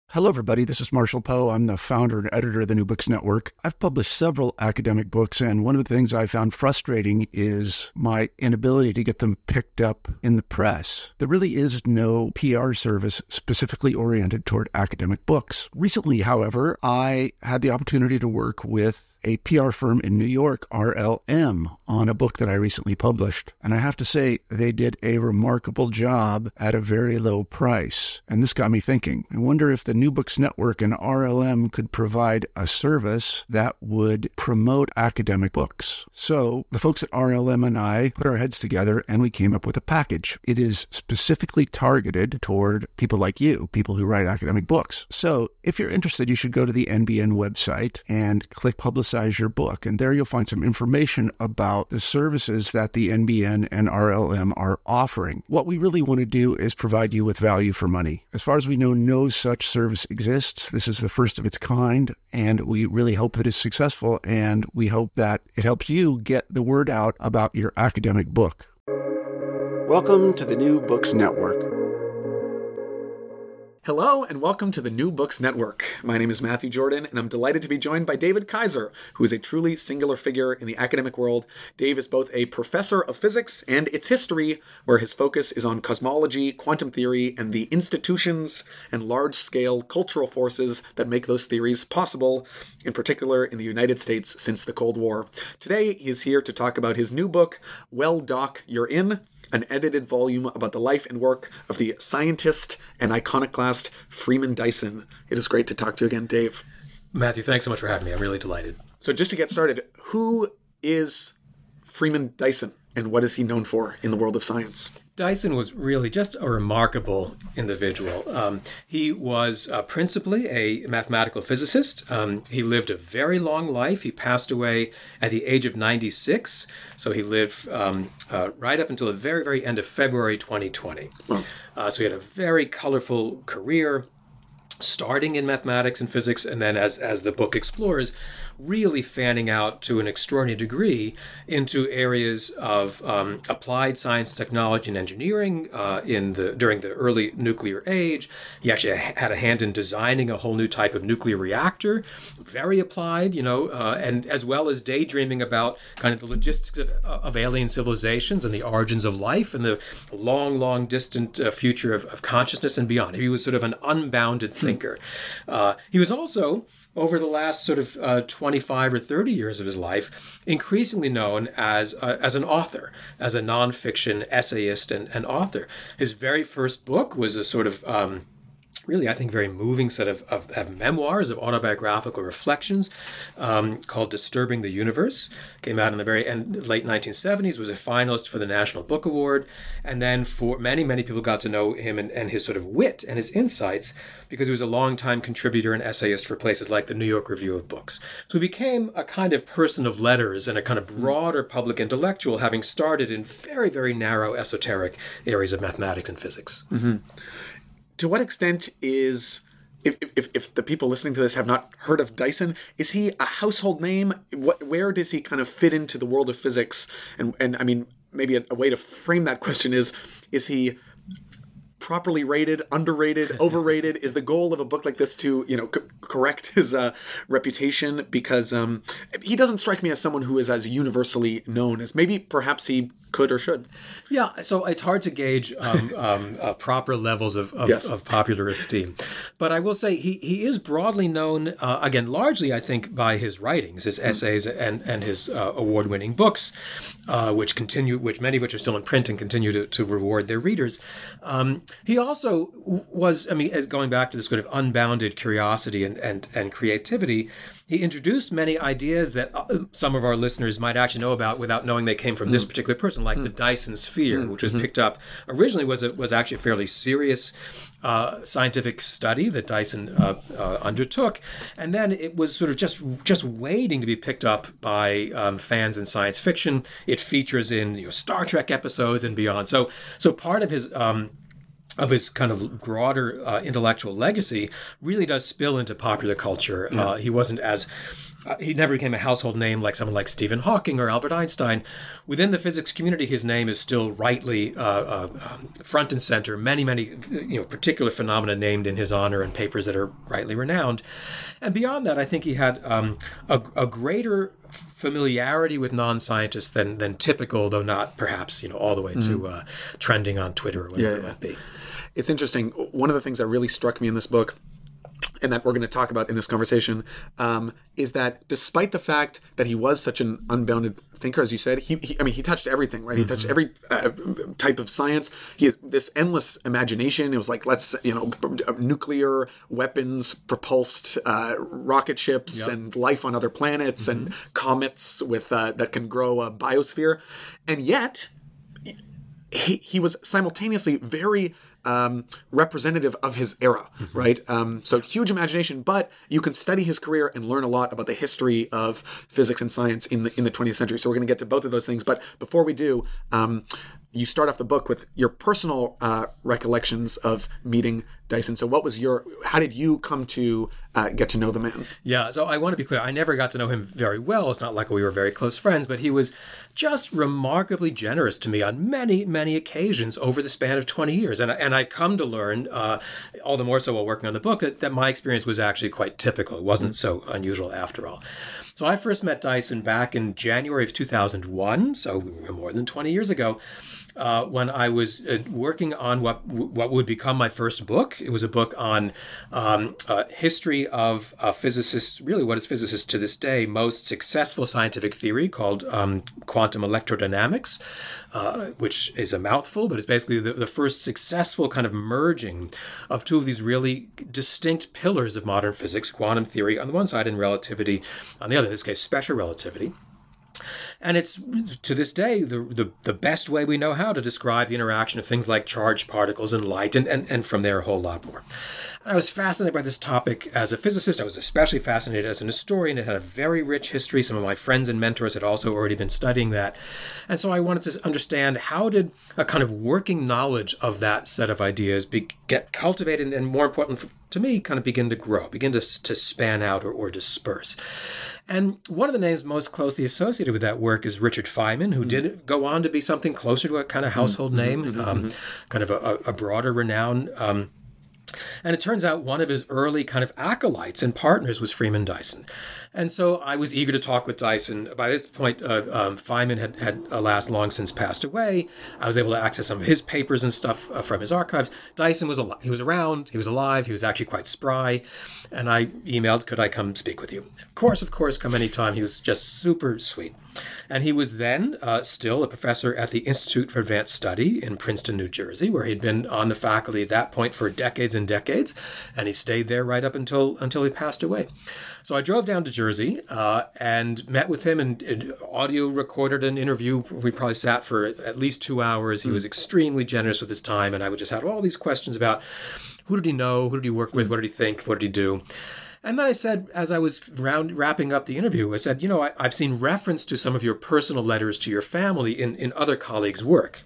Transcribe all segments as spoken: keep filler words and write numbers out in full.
Hello, everybody. This is Marshall Poe. I'm the founder and editor of the New Books Network. I've published several academic books, and one of the things I found frustrating is my inability to get them picked up in the press. There really is no P R service specifically oriented toward academic books. Recently, however, I had the opportunity to work with a P R firm in New York, R L M, on a book that I recently published. And I have to say, they did a remarkable job at a very low price. And this got me thinking. I wonder if the New Books Network and R L M could provide a service that would promote academic books. So the folks at R L M and I put our heads together and we came up with a package. It is specifically targeted toward people like you, people who write academic books. So if you're interested, you should go to the N B N website and click Publicize your book. And there you'll find some information about the services that the N B N and R L M are offering. What we really want to do is provide you with value for money. As far as we know, no such service exists. This is the first of its kind, and we really hope that it's successful, and we hope that it helps you get the word out about your academic book. Welcome to the New Books Network. Hello and welcome to the New Books Network. My name is Matthew Jordan and I'm delighted to be joined by David Kaiser, who is a truly singular figure in the academic world. Dave is both a professor of physics and its history, where his focus is on cosmology, quantum theory, and the institutions and large-scale cultural forces that make those theories possible, in particular in the United States since the Cold War. Today, he is here to talk about his new book, Well, Doc, You're In, an edited volume about the life and work of the scientist and iconoclast Freeman Dyson. It is great to talk to you again, Dave. Matthew, thanks so much for having me. I'm really delighted. So just to get started, who is Freeman Dyson and what is he known for in the world of science? Dyson was really just a remarkable individual. Um, he was uh, principally a mathematical physicist. Um, he lived a very long life. He passed away at the age of ninety-six. So he lived um, uh, right up until the very, very end of February twenty twenty. Oh. Uh, so he had a very colorful career, starting in mathematics and physics, and then as, as the book explores, really fanning out to an extraordinary degree into areas of um, applied science, technology, and engineering uh, in the during the early nuclear age. He actually had a hand in designing a whole new type of nuclear reactor, very applied, you know, uh, and as well as daydreaming about kind of the logistics of, of alien civilizations and the origins of life and the long, long distant uh, future of, of consciousness and beyond. He was sort of an unbounded thinker. Uh, he was also, over the last sort of uh, twenty-five or thirty years of his life, increasingly known as uh, as an author, as a nonfiction essayist and, and author. His very first book was a sort of um, really, I think, very moving set of, of, of memoirs, of autobiographical reflections um, called Disturbing the Universe. Came out in the very end, late nineteen seventies, was a finalist for the National Book Award. And then for many, many people got to know him and, and his sort of wit and his insights because he was a longtime contributor and essayist for places like the New York Review of Books. So he became a kind of person of letters and a kind of broader public intellectual, having started in very, very narrow esoteric areas of mathematics and physics. Mm-hmm. To what extent is, if, if if the people listening to this have not heard of Dyson, is he a household name? What, where does he kind of fit into the world of physics? And, and I mean, maybe a, a way to frame that question is, is he properly rated, underrated, overrated? Is the goal of a book like this to, you know, c- correct his uh, reputation? Because um, he doesn't strike me as someone who is as universally known as maybe perhaps he could or should. Yeah, so it's hard to gauge um, um, uh, proper levels of, of, yes. of popular esteem. But I will say he, he is broadly known, uh, again, largely, I think, by his writings, his essays, and, and his uh, award-winning books, uh, which continue, which many of which are still in print and continue to, to reward their readers. Um, he also was, I mean, as going back to this sort of unbounded curiosity and, and, and creativity, he introduced many ideas that some of our listeners might actually know about without knowing they came from mm. this particular person, like mm. the Dyson sphere, mm. which was mm-hmm. picked up originally was a, was actually a fairly serious uh, scientific study that Dyson uh, uh, undertook, and then it was sort of just just waiting to be picked up by um, fans in science fiction. It features in you know, Star Trek episodes and beyond. So so part of his um, of his kind of broader uh, intellectual legacy really does spill into popular culture. Yeah. Uh, he wasn't as uh, he never became a household name like someone like Stephen Hawking or Albert Einstein. Within the physics community, his name is still rightly uh, uh, front and center. Many, many you know, particular phenomena named in his honor and papers that are rightly renowned. And beyond that, I think he had um, a, a greater familiarity with non-scientists than than typical, though not perhaps you know all the way mm-hmm. to uh, trending on Twitter or whatever yeah, it might be. It's interesting. One of the things that really struck me in this book, and that we're going to talk about in this conversation, um, is that despite the fact that he was such an unbounded thinker, as you said, he, he I mean, he touched everything, right? He mm-hmm. touched every uh, type of science. He has this endless imagination. It was like, let's, you know, nuclear weapons, propulsed uh, rocket ships, yep. and life on other planets, mm-hmm. and comets with uh, that can grow a biosphere. And yet, he, he was simultaneously very Um, representative of his era, mm-hmm. right? Um, so huge imagination, but you can study his career and learn a lot about the history of physics and science in the in the twentieth century. So we're going to get to both of those things. But before we do, um, you start off the book with your personal uh, recollections of meeting Dyson. So what was your, how did you come to uh, get to know the man? Yeah, so I want to be clear. I never got to know him very well. It's not like we were very close friends, but he was just remarkably generous to me on many, many occasions over the span of twenty years. And, and I've come to learn, uh, all the more so while working on the book, that, that my experience was actually quite typical. It wasn't so unusual after all. So I first met Dyson back in January of two thousand one, so more than twenty years ago. Uh, when I was uh, working on what what would become my first book. It was a book on um, uh, history of uh, physicists, really what is physicists to this day, most successful scientific theory called um, quantum electrodynamics, uh, which is a mouthful, but it's basically the, the first successful kind of merging of two of these really distinct pillars of modern physics, quantum theory on the one side and relativity on the other, in this case, special relativity. And it's, to this day, the, the the best way we know how to describe the interaction of things like charged particles and light, and, and, and from there a whole lot more. And I was fascinated by this topic as a physicist. I was especially fascinated as an historian. It had a very rich history. Some of my friends and mentors had also already been studying that. And so I wanted to understand, how did a kind of working knowledge of that set of ideas be, get cultivated, and more important to me, kind of begin to grow, begin to, to span out or, or disperse. And one of the names most closely associated with that work is Richard Feynman, who mm-hmm. did go on to be something closer to a kind of household mm-hmm. name, mm-hmm. Um, kind of a, a broader renown. Um, and it turns out one of his early kind of acolytes and partners was Freeman Dyson. And so I was eager to talk with Dyson. By this point, uh, um, Feynman had, had alas long since passed away. I was able to access some of his papers and stuff uh, from his archives. Dyson was al- he was around, he was alive, he was actually quite spry. And I emailed, could I come speak with you? Of course, of course, come anytime. He was just super sweet. And he was then uh, still a professor at the Institute for Advanced Study in Princeton, New Jersey, where he'd been on the faculty at that point for decades and decades. And he stayed there right up until until he passed away. So I drove down to Jersey uh, and met with him and, and audio recorded an interview. We probably sat for at least two hours. He was extremely generous with his time. And I would just have all these questions about who did he know? Who did he work with? What did he think? What did he do? And then I said, as I was round, wrapping up the interview, I said, you know, I, I've seen reference to some of your personal letters to your family in, in other colleagues' work.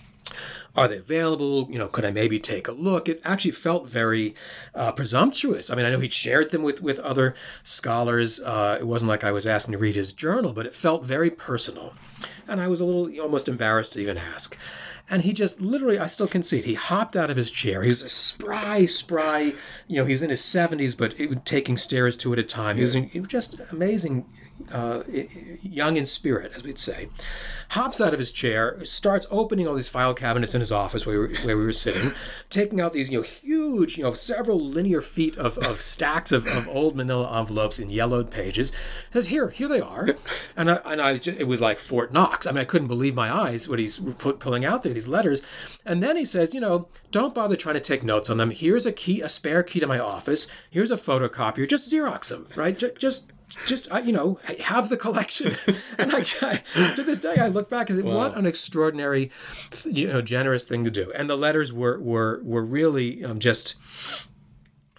Are they available? You know, could I maybe take a look? It actually felt very uh, presumptuous. I mean, I know he'd shared them with, with other scholars. Uh, it wasn't like I was asking to read his journal, but it felt very personal. And I was a little almost embarrassed to even ask. And he just literally, I still can see it, he hopped out of his chair. He was a spry, spry, you know, he was in his seventies, but it was taking stairs two at a time. He was, he was just amazing, uh, young in spirit, as we'd say. Hops out of his chair, starts opening all these file cabinets in his office where we were, where we were sitting, taking out these, you know, huge, you know, several linear feet of, of stacks of, of old manila envelopes in yellowed pages. Says, here, here they are. And I, and I was just, it was like Fort Knox. I mean, I couldn't believe my eyes when he's put, pulling out there, these letters. And then he says, you know, don't bother trying to take notes on them. Here's a key, a spare key to my office. Here's a photocopier. Just Xerox them, right? Just, just Just, you know, have the collection. And I, I, to this day, I look back and say, wow, what an extraordinary, you know, generous thing to do. And the letters were were were really um, just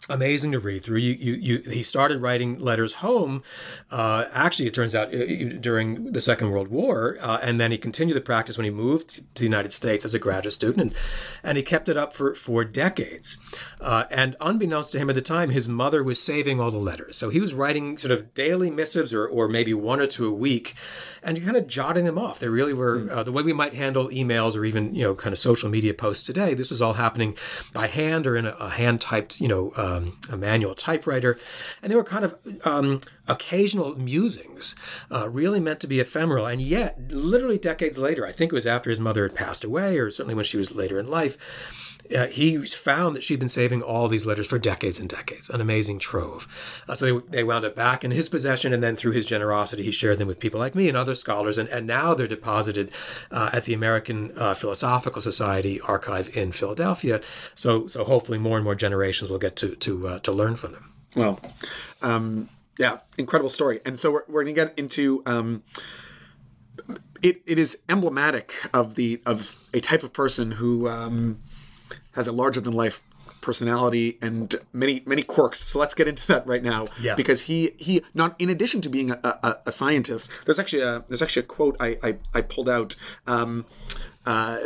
amazing to read through. You, you, you, he started writing letters home. Uh, actually, it turns out uh, during the Second World War, uh, and then he continued the practice when he moved to the United States as a graduate student, and, and he kept it up for for decades. Uh, and unbeknownst to him at the time, his mother was saving all the letters, so he was writing sort of daily missives, or or maybe one or two a week, and kind of jotting them off. They really were uh, the way we might handle emails or even you know kind of social media posts today. This was all happening by hand or in a, a hand typed you know. Um, a manual typewriter, and they were kind of um, occasional musings, uh, really meant to be ephemeral. And yet, literally decades later, I think it was after his mother had passed away, or certainly when she was later in life, uh, he found that she'd been saving all these letters for decades and decades, an amazing trove. Uh, so they, they wound up back in his possession, and then through his generosity, he shared them with people like me and other scholars, and, and now they're deposited uh, at the American uh, Philosophical Society archive in Philadelphia. So so hopefully more and more generations will get to to uh, to learn from them. Well, um, yeah, incredible story. And so we're, we're going to get into... Um, it, it is emblematic of the of a type of person who... Um, has a larger-than-life personality and many many quirks. So let's get into that right now. Yeah. Because he he not in addition to being a, a, a scientist, there's actually a there's actually a quote I I, I pulled out, um, uh,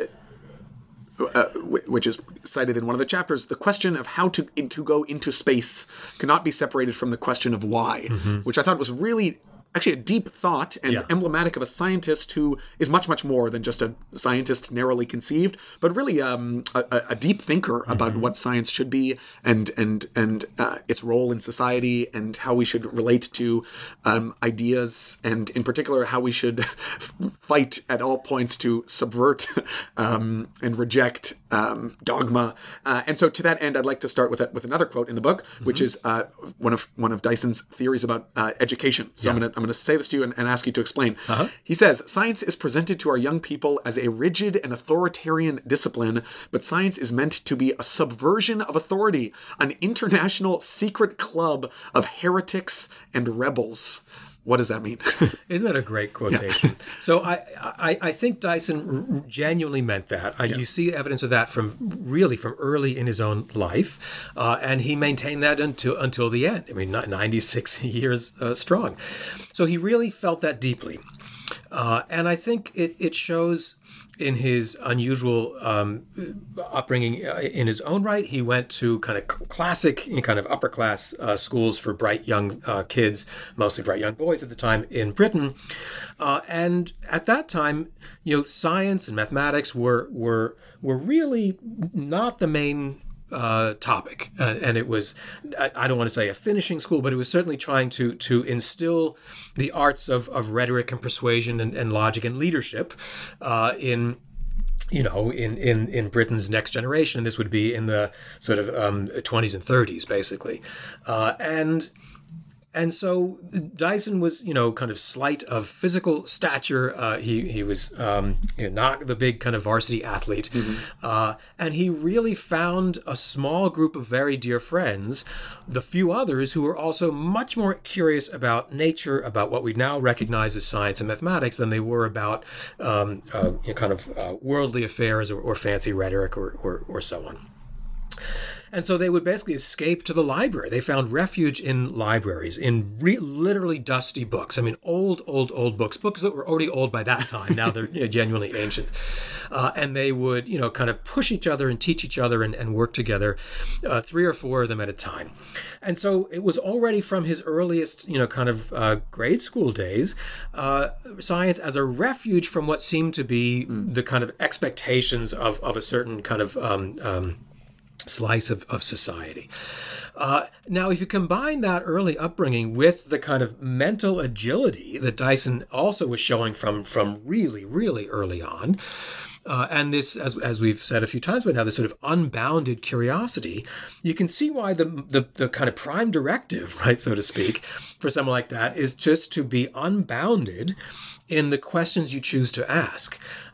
uh, which is cited in one of the chapters. The question of how to to go into space cannot be separated from the question of why, mm-hmm. which I thought was really. Actually, a deep thought and yeah. emblematic of a scientist who is much, much more than just a scientist narrowly conceived, but really um, a, a deep thinker mm-hmm. about what science should be and and and uh, its role in society and how we should relate to um, ideas, and in particular how we should fight at all points to subvert um, and reject um, dogma. Uh, and so, to that end, I'd like to start with a, with another quote in the book, mm-hmm. which is uh, one of one of Dyson's theories about uh, education. So yeah. I'm going to I'm going to say this to you and, and ask you to explain. Uh-huh. He says, science is presented to our young people as a rigid and authoritarian discipline, but science is meant to be a subversion of authority, an international secret club of heretics and rebels. What does that mean? Isn't that a great quotation? Yeah. So I, I I think Dyson genuinely meant that. Uh, yeah. You see evidence of that from really from early in his own life, uh, and he maintained that until until the end. I mean, ninety-six years uh, strong. So he really felt that deeply, uh, and I think it it shows in his unusual um, upbringing in his own right. He went to kind of classic, kind of upper class uh, schools for bright young uh, kids, mostly bright young boys at the time in Britain. Uh, and at that time, you know, science and mathematics were were were really not the main Uh, topic, uh, and it was, I, I don't want to say a finishing school, but it was certainly trying to to instill the arts of, of rhetoric and persuasion and, and logic and leadership uh, in, you know, in, in, in Britain's next generation. And this would be in the sort of um, twenties and thirties, basically. Uh, and And so Dyson was, you know, kind of slight of physical stature. Uh, he he was um, you know, not the big kind of varsity athlete. Mm-hmm. Uh, and he really found a small group of very dear friends, the few others who were also much more curious about nature, about what we now recognize as science and mathematics, than they were about um, uh, you know, kind of uh, worldly affairs or, or fancy rhetoric or, or, or so on. And so they would basically escape to the library. They found refuge in libraries, in re- literally dusty books. I mean, old, old, old books, books that were already old by that time. Now they're you know, genuinely ancient. Uh, and they would, you know, kind of push each other and teach each other and, and work together, uh, three or four of them at a time. And so it was already from his earliest, you know, kind of uh, grade school days, uh, science as a refuge from what seemed to be mm. the kind of expectations of, of a certain kind of um, um, slice of, of society. Uh, now, if you combine that early upbringing with the kind of mental agility that Dyson also was showing from, from really, really early on, uh, and this, as as we've said a few times by now, this sort of unbounded curiosity, you can see why the, the the kind of prime directive, right, so to speak, for someone like that is just to be unbounded in the questions you choose to ask.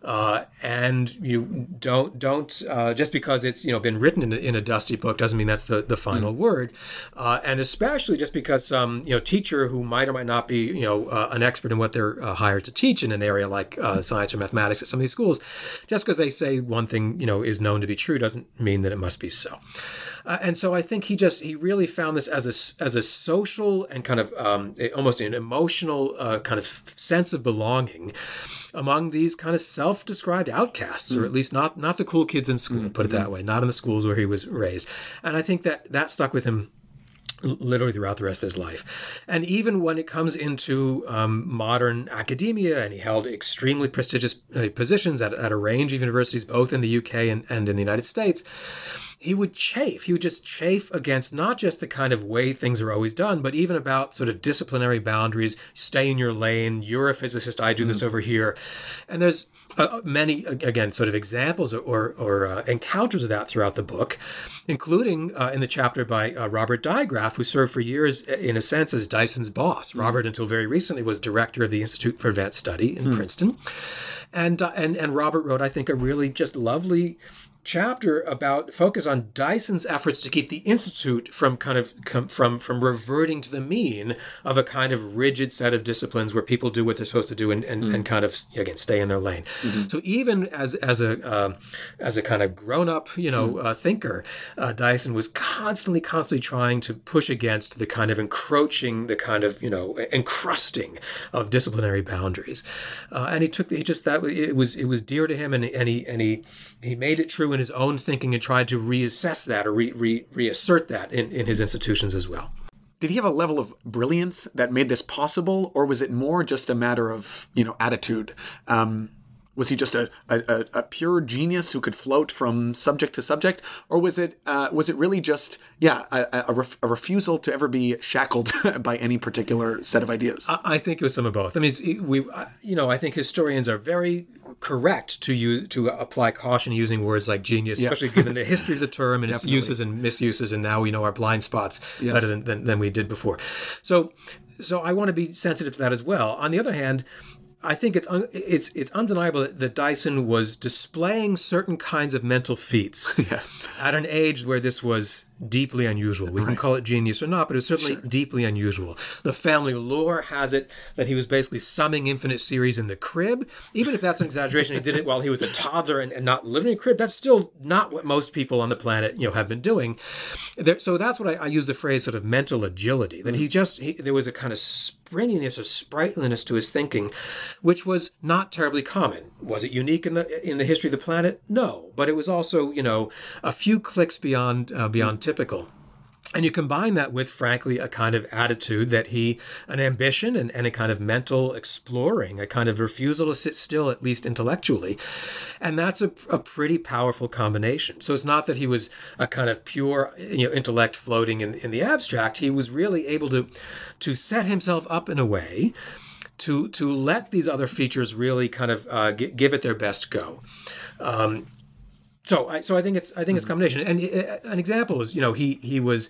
Uh, and you don't don't uh, just because it's you know been written in a, in a dusty book doesn't mean that's the, the final mm. word. Uh, and especially just because some you know teacher who might or might not be you know uh, an expert in what they're uh, hired to teach in an area like uh, science or mathematics at some of these schools, just because they say one thing you know is known to be true doesn't mean that it must be so. Uh, and so I think he just he really found this as a as a social and kind of um, a, almost an emotional uh, kind of sense of belonging among these kind of self-described outcasts, mm. or at least not not the cool kids in school, mm-hmm. put it that way, not in the schools where he was raised. And I think that that stuck with him literally throughout the rest of his life. And even when it comes into um, modern academia, and he held extremely prestigious uh, positions at, at a range of universities, both in the U K and, and in the United States, he would chafe. He would just chafe against not just the kind of way things are always done, but even about sort of disciplinary boundaries. Stay in your lane. You're a physicist. I do mm. this over here. And there's uh, many, again, sort of examples or, or, or uh, encounters of that throughout the book, including uh, in the chapter by uh, Robert Digraph, who served for years, in a sense, as Dyson's boss. Mm. Robert, until very recently, was director of the Institute for Advanced Study in mm. Princeton. And, uh, and, and Robert wrote, I think, a really just lovely chapter about focus on Dyson's efforts to keep the Institute from kind of com, from from reverting to the mean of a kind of rigid set of disciplines where people do what they're supposed to do and, and, mm. and kind of again stay in their lane. Mm-hmm. So even as as a uh, as a kind of grown up you know mm. uh, thinker, uh, Dyson was constantly constantly trying to push against the kind of encroaching, the kind of you know encrusting of disciplinary boundaries, uh, and he took he just that it was it was dear to him, and and he and he he made it true in his own thinking and tried to reassess that or re, re, reassert that in, in his institutions as well. Did he have a level of brilliance that made this possible, or was it more just a matter of, you know, attitude? Um, was he just a, a, a pure genius who could float from subject to subject, or was it uh, was it really just yeah a, a, ref, a refusal to ever be shackled by any particular set of ideas? I, I think it was some of both. I mean, it's, we you know I think historians are very correct to use to apply caution using words like genius, yes. especially given the history of the term and its uses and misuses, and now we know our blind spots yes. better than, than than we did before. So so I want to be sensitive to that as well. On the other hand, I think it's un- it's it's undeniable that, that Dyson was displaying certain kinds of mental feats yeah. at an age where this was deeply unusual. We right. can call it genius or not, but it was certainly sure. deeply unusual. The family lore has it that he was basically summing infinite series in the crib. Even if that's an exaggeration, he did it while he was a toddler and, and not living in a crib. That's still not what most people on the planet, you know, have been doing. There, so that's what I, I use the phrase sort of mental agility, that he just, he, there was a kind of springiness or sprightliness to his thinking, which was not terribly common. Was it unique in the in the history of the planet? No, but it was also, you know, a few clicks beyond uh, beyond typical. And you combine that with, frankly, a kind of attitude that he, an ambition and, and a kind of mental exploring, a kind of refusal to sit still, at least intellectually. And that's a, a pretty powerful combination. So it's not that he was a kind of pure you know, intellect floating in, in the abstract. He was really able to, to set himself up in a way to, to let these other features really kind of uh, g- give it their best go. Um, So, I, so I think it's I think it's a combination. And uh, an example is, you know, he he was,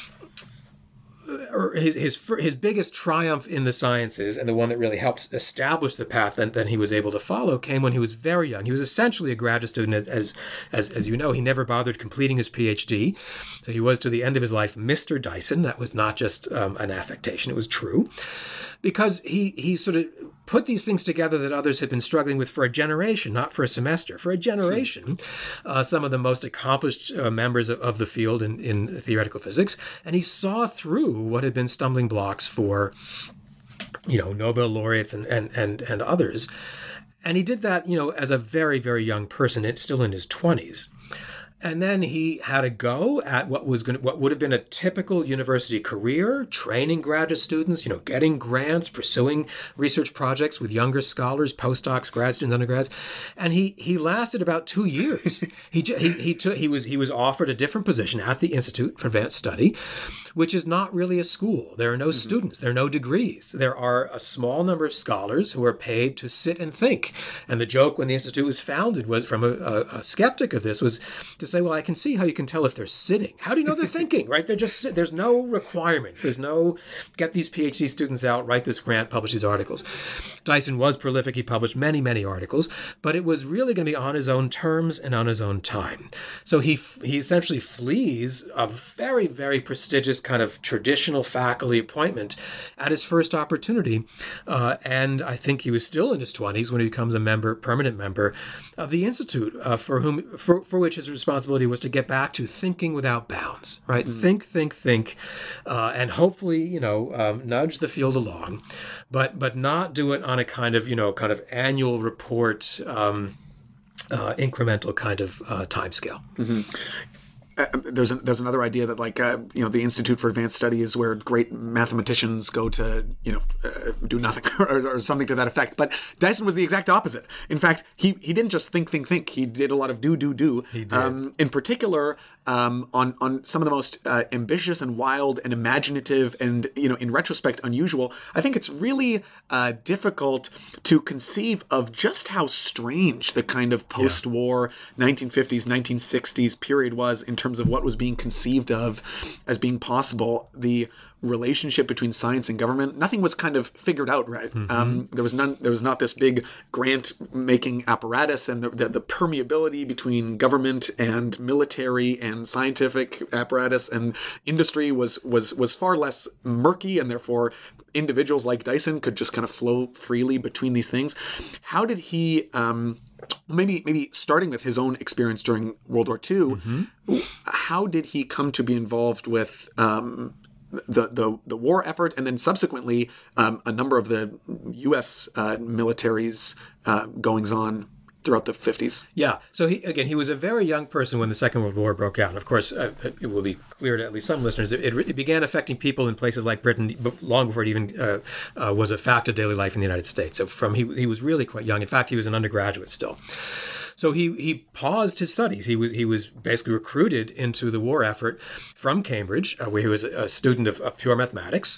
or his his his biggest triumph in the sciences, and the one that really helped establish the path that, that he was able to follow, came when he was very young. He was essentially a graduate student, as as as you know. He never bothered completing his PhD, so he was to the end of his life Mister Dyson. That was not just um, an affectation; it was true, because he he sort of put these things together that others had been struggling with for a generation, not for a semester, for a generation, uh, some of the most accomplished uh, members of, of the field in, in theoretical physics. And he saw through what had been stumbling blocks for, you know, Nobel laureates and, and, and, and others. And he did that, you know, as a very, very young person, still in his twenties. And then he had a go at what was going to, what would have been a typical university career, training graduate students, you know, getting grants, pursuing research projects with younger scholars, postdocs, grad students, undergrads. And he he lasted about two years. he he he took he was he was offered a different position at the Institute for Advanced Study, which is not really a school. There are no mm-hmm. students. There are no degrees. There are a small number of scholars who are paid to sit and think. And the joke when the Institute was founded was, from a, a, a skeptic of this, was to say, well, I can see how you can tell if they're sitting. How do you know they're thinking, right? They're just sit- there's no requirements. There's no get these PhD students out, write this grant, publish these articles. Dyson was prolific. He published many, many articles, but it was really going to be on his own terms and on his own time. So he he essentially flees a very, very prestigious kind of traditional faculty appointment at his first opportunity. Uh, and I think he was still in his twenties when he becomes a member, permanent member of the Institute, uh, for whom for, for which his responsibility was to get back to thinking without bounds, right? Mm. Think, think, think, uh, and hopefully, you know, um, nudge the field along, but but not do it on a kind of, you know, kind of annual report, um, uh, incremental kind of uh, timescale. Mm-hmm. Uh, there's a, there's another idea that like uh, you know the Institute for Advanced Study is where great mathematicians go to you know uh, do nothing or, or something to that effect. But Dyson was the exact opposite. In fact, he he didn't just think think think. He did a lot of do do do. He did. Um, in particular, um, on on some of the most uh, ambitious and wild and imaginative and you know in retrospect unusual. I think it's really uh, difficult to conceive of just how strange the kind of post-war yeah. nineteen fifties nineteen sixties period was in terms of what was being conceived of as being possible. The relationship between science and government, nothing was kind of figured out, right? Mm-hmm. Um, there was none. There was not this big grant-making apparatus, and the, the, the permeability between government and military and scientific apparatus and industry was was was far less murky, and therefore individuals like Dyson could just kind of flow freely between these things. How did he? Um, Maybe maybe starting with his own experience during World War Two, mm-hmm. how did he come to be involved with um, the, the the war effort, and then subsequently um, a number of the U S uh, military's uh, goings on throughout the fifties? Yeah. So he, again, he was a very young person when the Second World War broke out. And of course, uh, it will be clear to at least some listeners, it, it began affecting people in places like Britain long before it even uh, uh, was a fact of daily life in the United States. So from he he was really quite young. In fact, he was an undergraduate still. So he he paused his studies. He was he was basically recruited into the war effort from Cambridge, uh, where he was a student of, of pure mathematics.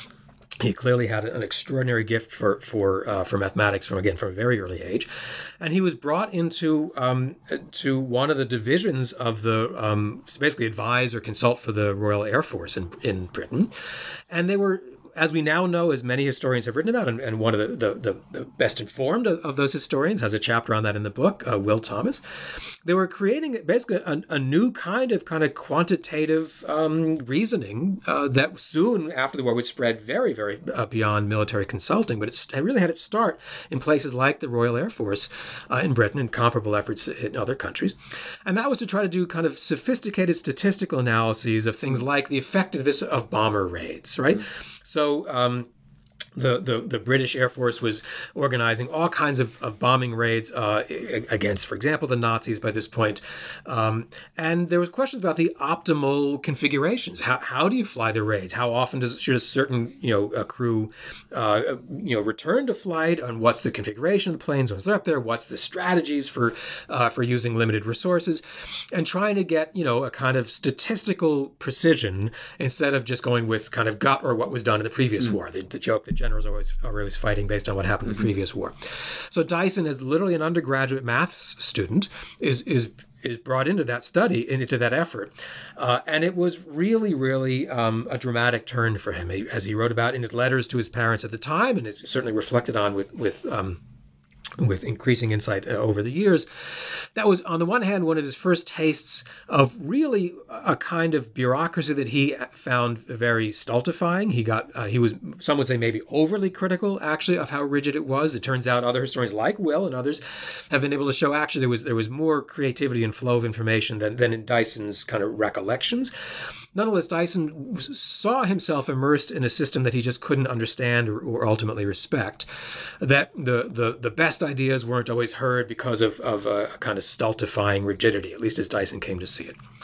He clearly had an extraordinary gift for for uh, for mathematics from again from a very early age, and he was brought into um, to one of the divisions of the um, basically advise or consult for the Royal Air Force in in Britain, and they were, as we now know, as many historians have written about, and, and one of the, the, the, the best informed of, of those historians has a chapter on that in the book, uh, Will Thomas. They were creating basically a, a new kind of kind of quantitative um, reasoning uh, that soon after the war would spread very, very uh, beyond military consulting. But it's, it really had its start in places like the Royal Air Force uh, in Britain and comparable efforts in other countries. And that was to try to do kind of sophisticated statistical analyses of things like the effectiveness of bomber raids, right? Mm-hmm. So um, the, the the British Air Force was organizing all kinds of, of bombing raids uh, against, for example, the Nazis by this point. Um, and there was questions about the optimal configurations. How how do you fly the raids? How often does should a certain you know a crew uh, you know return to flight? And what's the configuration of the planes once they're up there? What's the strategies for uh, for using limited resources? And trying to get you know a kind of statistical precision instead of just going with kind of gut or what was done in the previous mm-hmm. war. The, the joke that generals are always, are always fighting based on what happened in the previous war. So Dyson, as literally an undergraduate maths student, is is is brought into that study, into that effort. Uh, and it was really, really um, a dramatic turn for him, as he wrote about in his letters to his parents at the time, and it's certainly reflected on with, with um, with increasing insight uh, over the years. That was, on the one hand, one of his first tastes of really a kind of bureaucracy that he found very stultifying. He got, uh, he was, some would say maybe overly critical, actually, of how rigid it was. It turns out other historians like Will and others have been able to show actually there was there was more creativity and flow of information than, than in Dyson's kind of recollections. Nonetheless, Dyson saw himself immersed in a system that he just couldn't understand or, or ultimately respect, that the, the, the best ideas weren't always heard because of, of a kind of stultifying rigidity, at least as Dyson came to see it.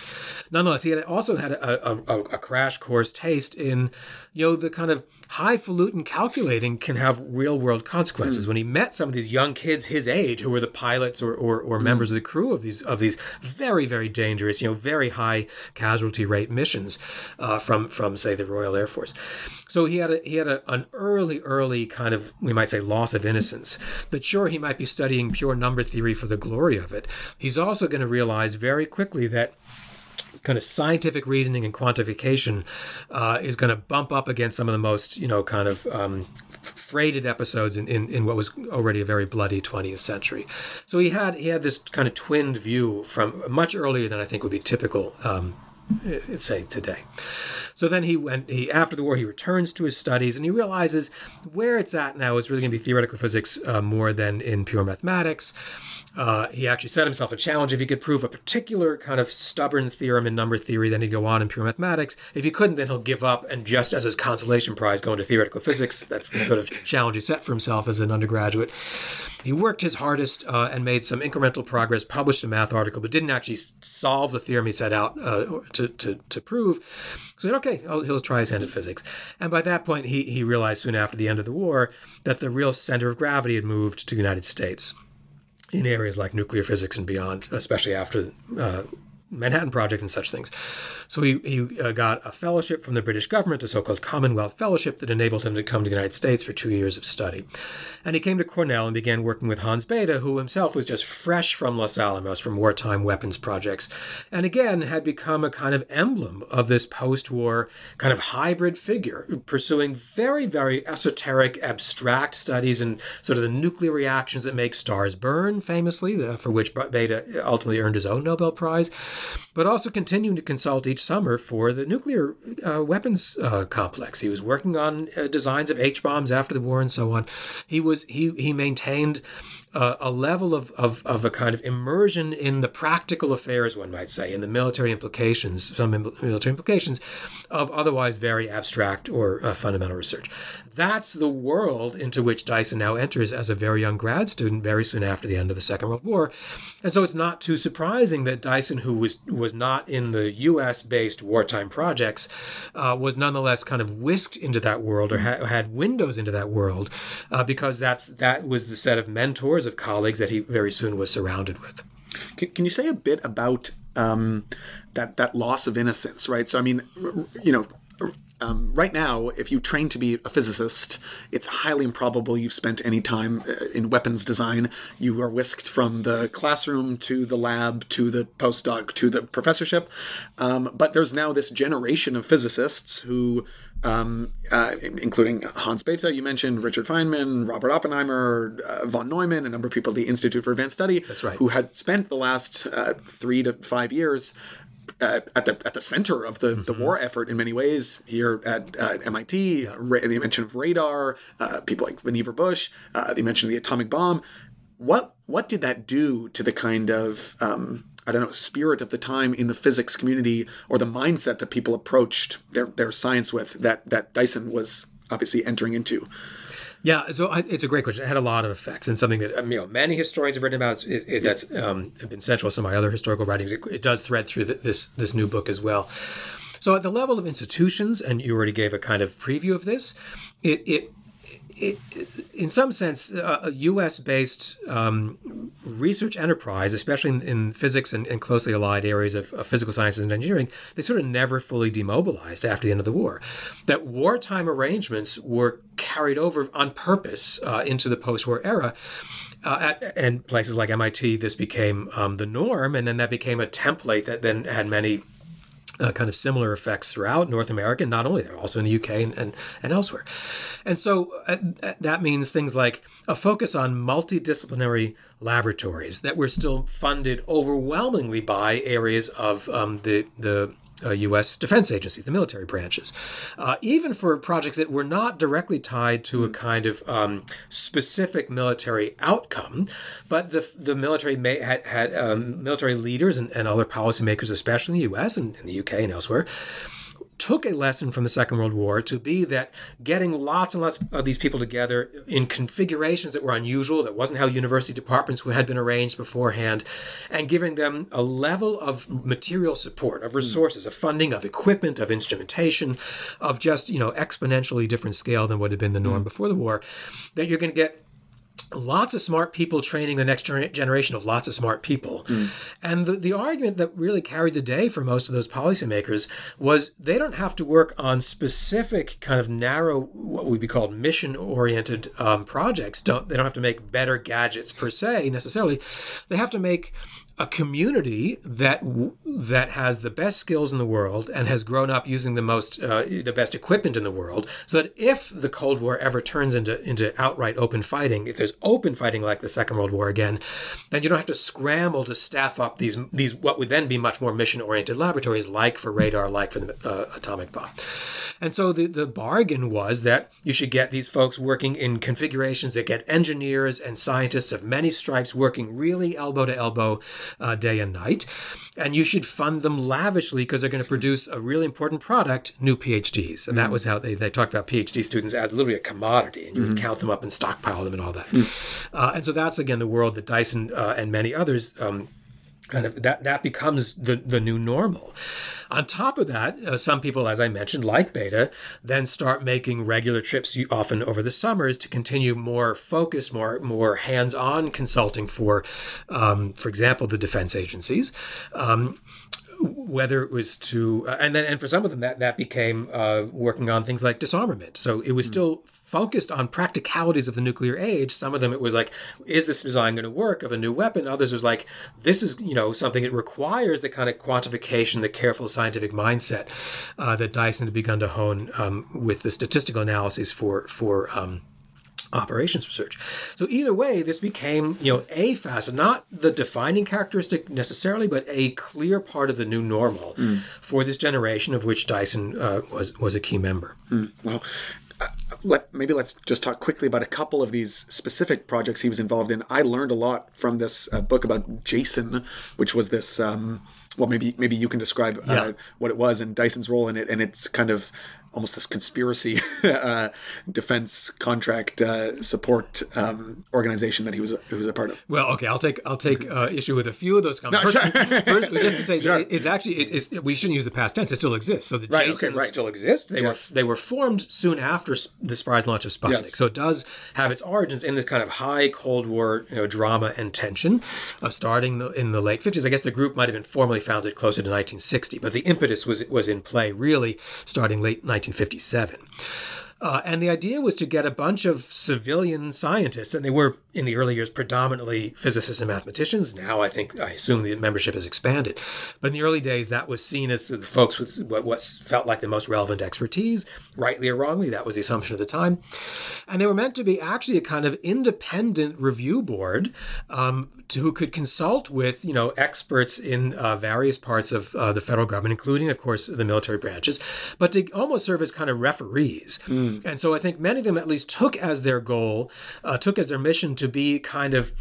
nonetheless, he had also had a, a, a crash course taste in, you know, the kind of highfalutin calculating can have real world consequences. Mm. When he met some of these young kids his age who were the pilots or, or, or mm. members of the crew of these of these very, very dangerous, you know, very high casualty rate missions uh, from, from, say, the Royal Air Force. So he had a, he had a, an early, early kind of, we might say, loss of innocence. That sure, he might be studying pure number theory for the glory of it. He's also going to realize very quickly that kind of scientific reasoning and quantification uh, is going to bump up against some of the most, you know, kind of um, freighted episodes in, in, in what was already a very bloody twentieth century. So he had he had this kind of twinned view from much earlier than I think would be typical, um, say, today. So then he went, he after the war, he returns to his studies and he realizes where it's at now is really going to be theoretical physics uh, more than in pure mathematics. Uh, he actually set himself a challenge. If he could prove a particular kind of stubborn theorem in number theory, then he'd go on in pure mathematics. If he couldn't, then he'll give up and just as his consolation prize go into theoretical physics. That's the sort of challenge he set for himself as an undergraduate. He worked his hardest uh, and made some incremental progress, published a math article, but didn't actually solve the theorem he set out uh, to, to, to prove. So he said, okay, I'll, he'll try his hand at physics. And by that point, he, he realized soon after the end of the war that the real center of gravity had moved to the United States in areas like nuclear physics and beyond, especially after uh, Manhattan Project and such things. So he, he uh, got a fellowship from the British government, a so-called Commonwealth Fellowship that enabled him to come to the United States for two years of study. And he came to Cornell and began working with Hans Bethe, who himself was just fresh from Los Alamos, from wartime weapons projects, and again had become a kind of emblem of this post-war kind of hybrid figure, pursuing very, very esoteric, abstract studies and sort of the nuclear reactions that make stars burn, famously, the, for which Bethe ultimately earned his own Nobel Prize, but also continuing to consult each summer for the nuclear uh, weapons uh, complex. He was working on uh, designs of H-bombs after the war and so on. He was he he maintained uh, a level of, of of a kind of immersion in the practical affairs, one might say, in the military implications, some military implications of otherwise very abstract or uh, fundamental research. That's the world into which Dyson now enters as a very young grad student very soon after the end of the Second World War. And so it's not too surprising that Dyson, who was was not in the U S-based wartime projects, uh, was nonetheless kind of whisked into that world or ha- had windows into that world uh, because that's that was the set of mentors, of colleagues that he very soon was surrounded with. Can, can you say a bit about um, that that loss of innocence, right? So, I mean, you know, Um, right now, if you train to be a physicist, it's highly improbable you've spent any time in weapons design. You are whisked from the classroom to the lab to the postdoc to the professorship. Um, but there's now this generation of physicists who, um, uh, including Hans Bethe, you mentioned, Richard Feynman, Robert Oppenheimer, uh, von Neumann, a number of people at the Institute for Advanced Study, That's right. who had spent the last uh, three to five years Uh, at the at the center of the, mm-hmm. the war effort in many ways here at uh, M I T. Yeah. Ra- the mention of radar, uh, people like Vannevar Bush, uh, the mention of the atomic bomb. What what did that do to the kind of um, I don't know spirit of the time in the physics community, or the mindset that people approached their their science with, that that Dyson was obviously entering into? Yeah, so I, it's a great question. It had a lot of effects, and something that um, you know many historians have written about. It, it, that's um, been central to some of my other historical writings. It, it does thread through the, this this new book as well. So at the level of institutions, and you already gave a kind of preview of this, it it, it in some sense uh, a U S-based um, research enterprise, especially in, in physics and, and closely allied areas of, of physical sciences and engineering, they sort of never fully demobilized after the end of the war. That wartime arrangements were carried over on purpose uh, into the post-war era. Uh, at, and places like M I T, this became um, the norm, and then that became a template that then had many Uh, kind of similar effects throughout North America, not only there, also in the U K and, and, and elsewhere. And so uh, that means things like a focus on multidisciplinary laboratories that were still funded overwhelmingly by areas of um, the the Uh, U S Defense Agency, the military branches, uh, even for projects that were not directly tied to a kind of um, specific military outcome, but the the military may, had, had um, military leaders and, and other policymakers, especially in the U S and in the U K and elsewhere, took a lesson from the Second World War to be that getting lots and lots of these people together in configurations that were unusual, that wasn't how university departments had been arranged beforehand, and giving them a level of material support, of resources, of funding, of equipment, of instrumentation, of just, you know, exponentially different scale than what had been the norm mm. before the war, that you're going to get lots of smart people training the next generation of lots of smart people. Mm. And the, the argument that really carried the day for most of those policymakers was they don't have to work on specific kind of narrow, what would be called mission-oriented um, projects. Don't They don't have to make better gadgets per se necessarily. They have to make a community that that has the best skills in the world and has grown up using the most uh, the best equipment in the world, so that if the Cold War ever turns into into outright open fighting, if there's open fighting like the Second World War again, then you don't have to scramble to staff up these these what would then be much more mission-oriented laboratories, like for radar, like for the uh, atomic bomb. And so the, the bargain was that you should get these folks working in configurations that get engineers and scientists of many stripes working really elbow to elbow uh, day and night. And you should fund them lavishly because they're going to produce a really important product, new PhDs. And that was how they, they talked about PhD students as literally a commodity. And you mm-hmm. would count them up and stockpile them and all that. Mm-hmm. Uh, and so that's, again, the world that Dyson uh, and many others um, kind of, that, that becomes the, the new normal. On top of that, uh, some people, as I mentioned, like Beta, then start making regular trips, often over the summers, to continue more focused, more more hands-on consulting for, um, for example, the defense agencies. Um, whether it was to, uh, and then and for some of them that that became uh, working on things like disarmament. So it was mm. still focused on practicalities of the nuclear age. Some of them it was like, is this design going to work of a new weapon? Others was like, this is, you know, something that requires the kind of quantification, the careful scientific mindset uh, that Dyson had begun to hone um, with the statistical analyses for for. Um, operations research. So either way, this became, you know, a facet, not the defining characteristic necessarily, but a clear part of the new normal mm. for this generation, of which Dyson uh, was was a key member. Mm. Well, uh, let, maybe let's just talk quickly about a couple of these specific projects he was involved in. I learned a lot from this uh, book about Jason, which was this, um, well, maybe maybe you can describe uh, yeah. what it was and Dyson's role in it, and it's kind of almost this conspiracy uh, defense contract uh, support um, organization that he was a, he was a part of. Well, okay, I'll take I'll take uh, issue with a few of those comments. No, first, first, just to say, sure. it's actually it's, it's, we shouldn't use the past tense. It still exists. So the right, Jasons okay, right. still exist. They yes. were they were formed soon after the surprise launch of Sputnik. Yes. So it does have its origins in this kind of high Cold War, you know, drama and tension, uh, starting the, in the late fifties. I guess the group might have been formally founded closer to nineteen sixty, but the impetus was was in play really starting late nineteen fifty-seven. Uh, and the idea was to get a bunch of civilian scientists, and they were in the early years predominantly physicists and mathematicians. Now I think, I assume the membership has expanded. But in the early days, that was seen as the folks with what, what felt like the most relevant expertise, rightly or wrongly. That was the assumption at the time. And they were meant to be actually a kind of independent review board um, to, who could consult with, you know, experts in uh, various parts of uh, the federal government, including, of course, the military branches, but to almost serve as kind of referees. Mm. And so I think many of them at least took as their goal, uh, took as their mission to be kind of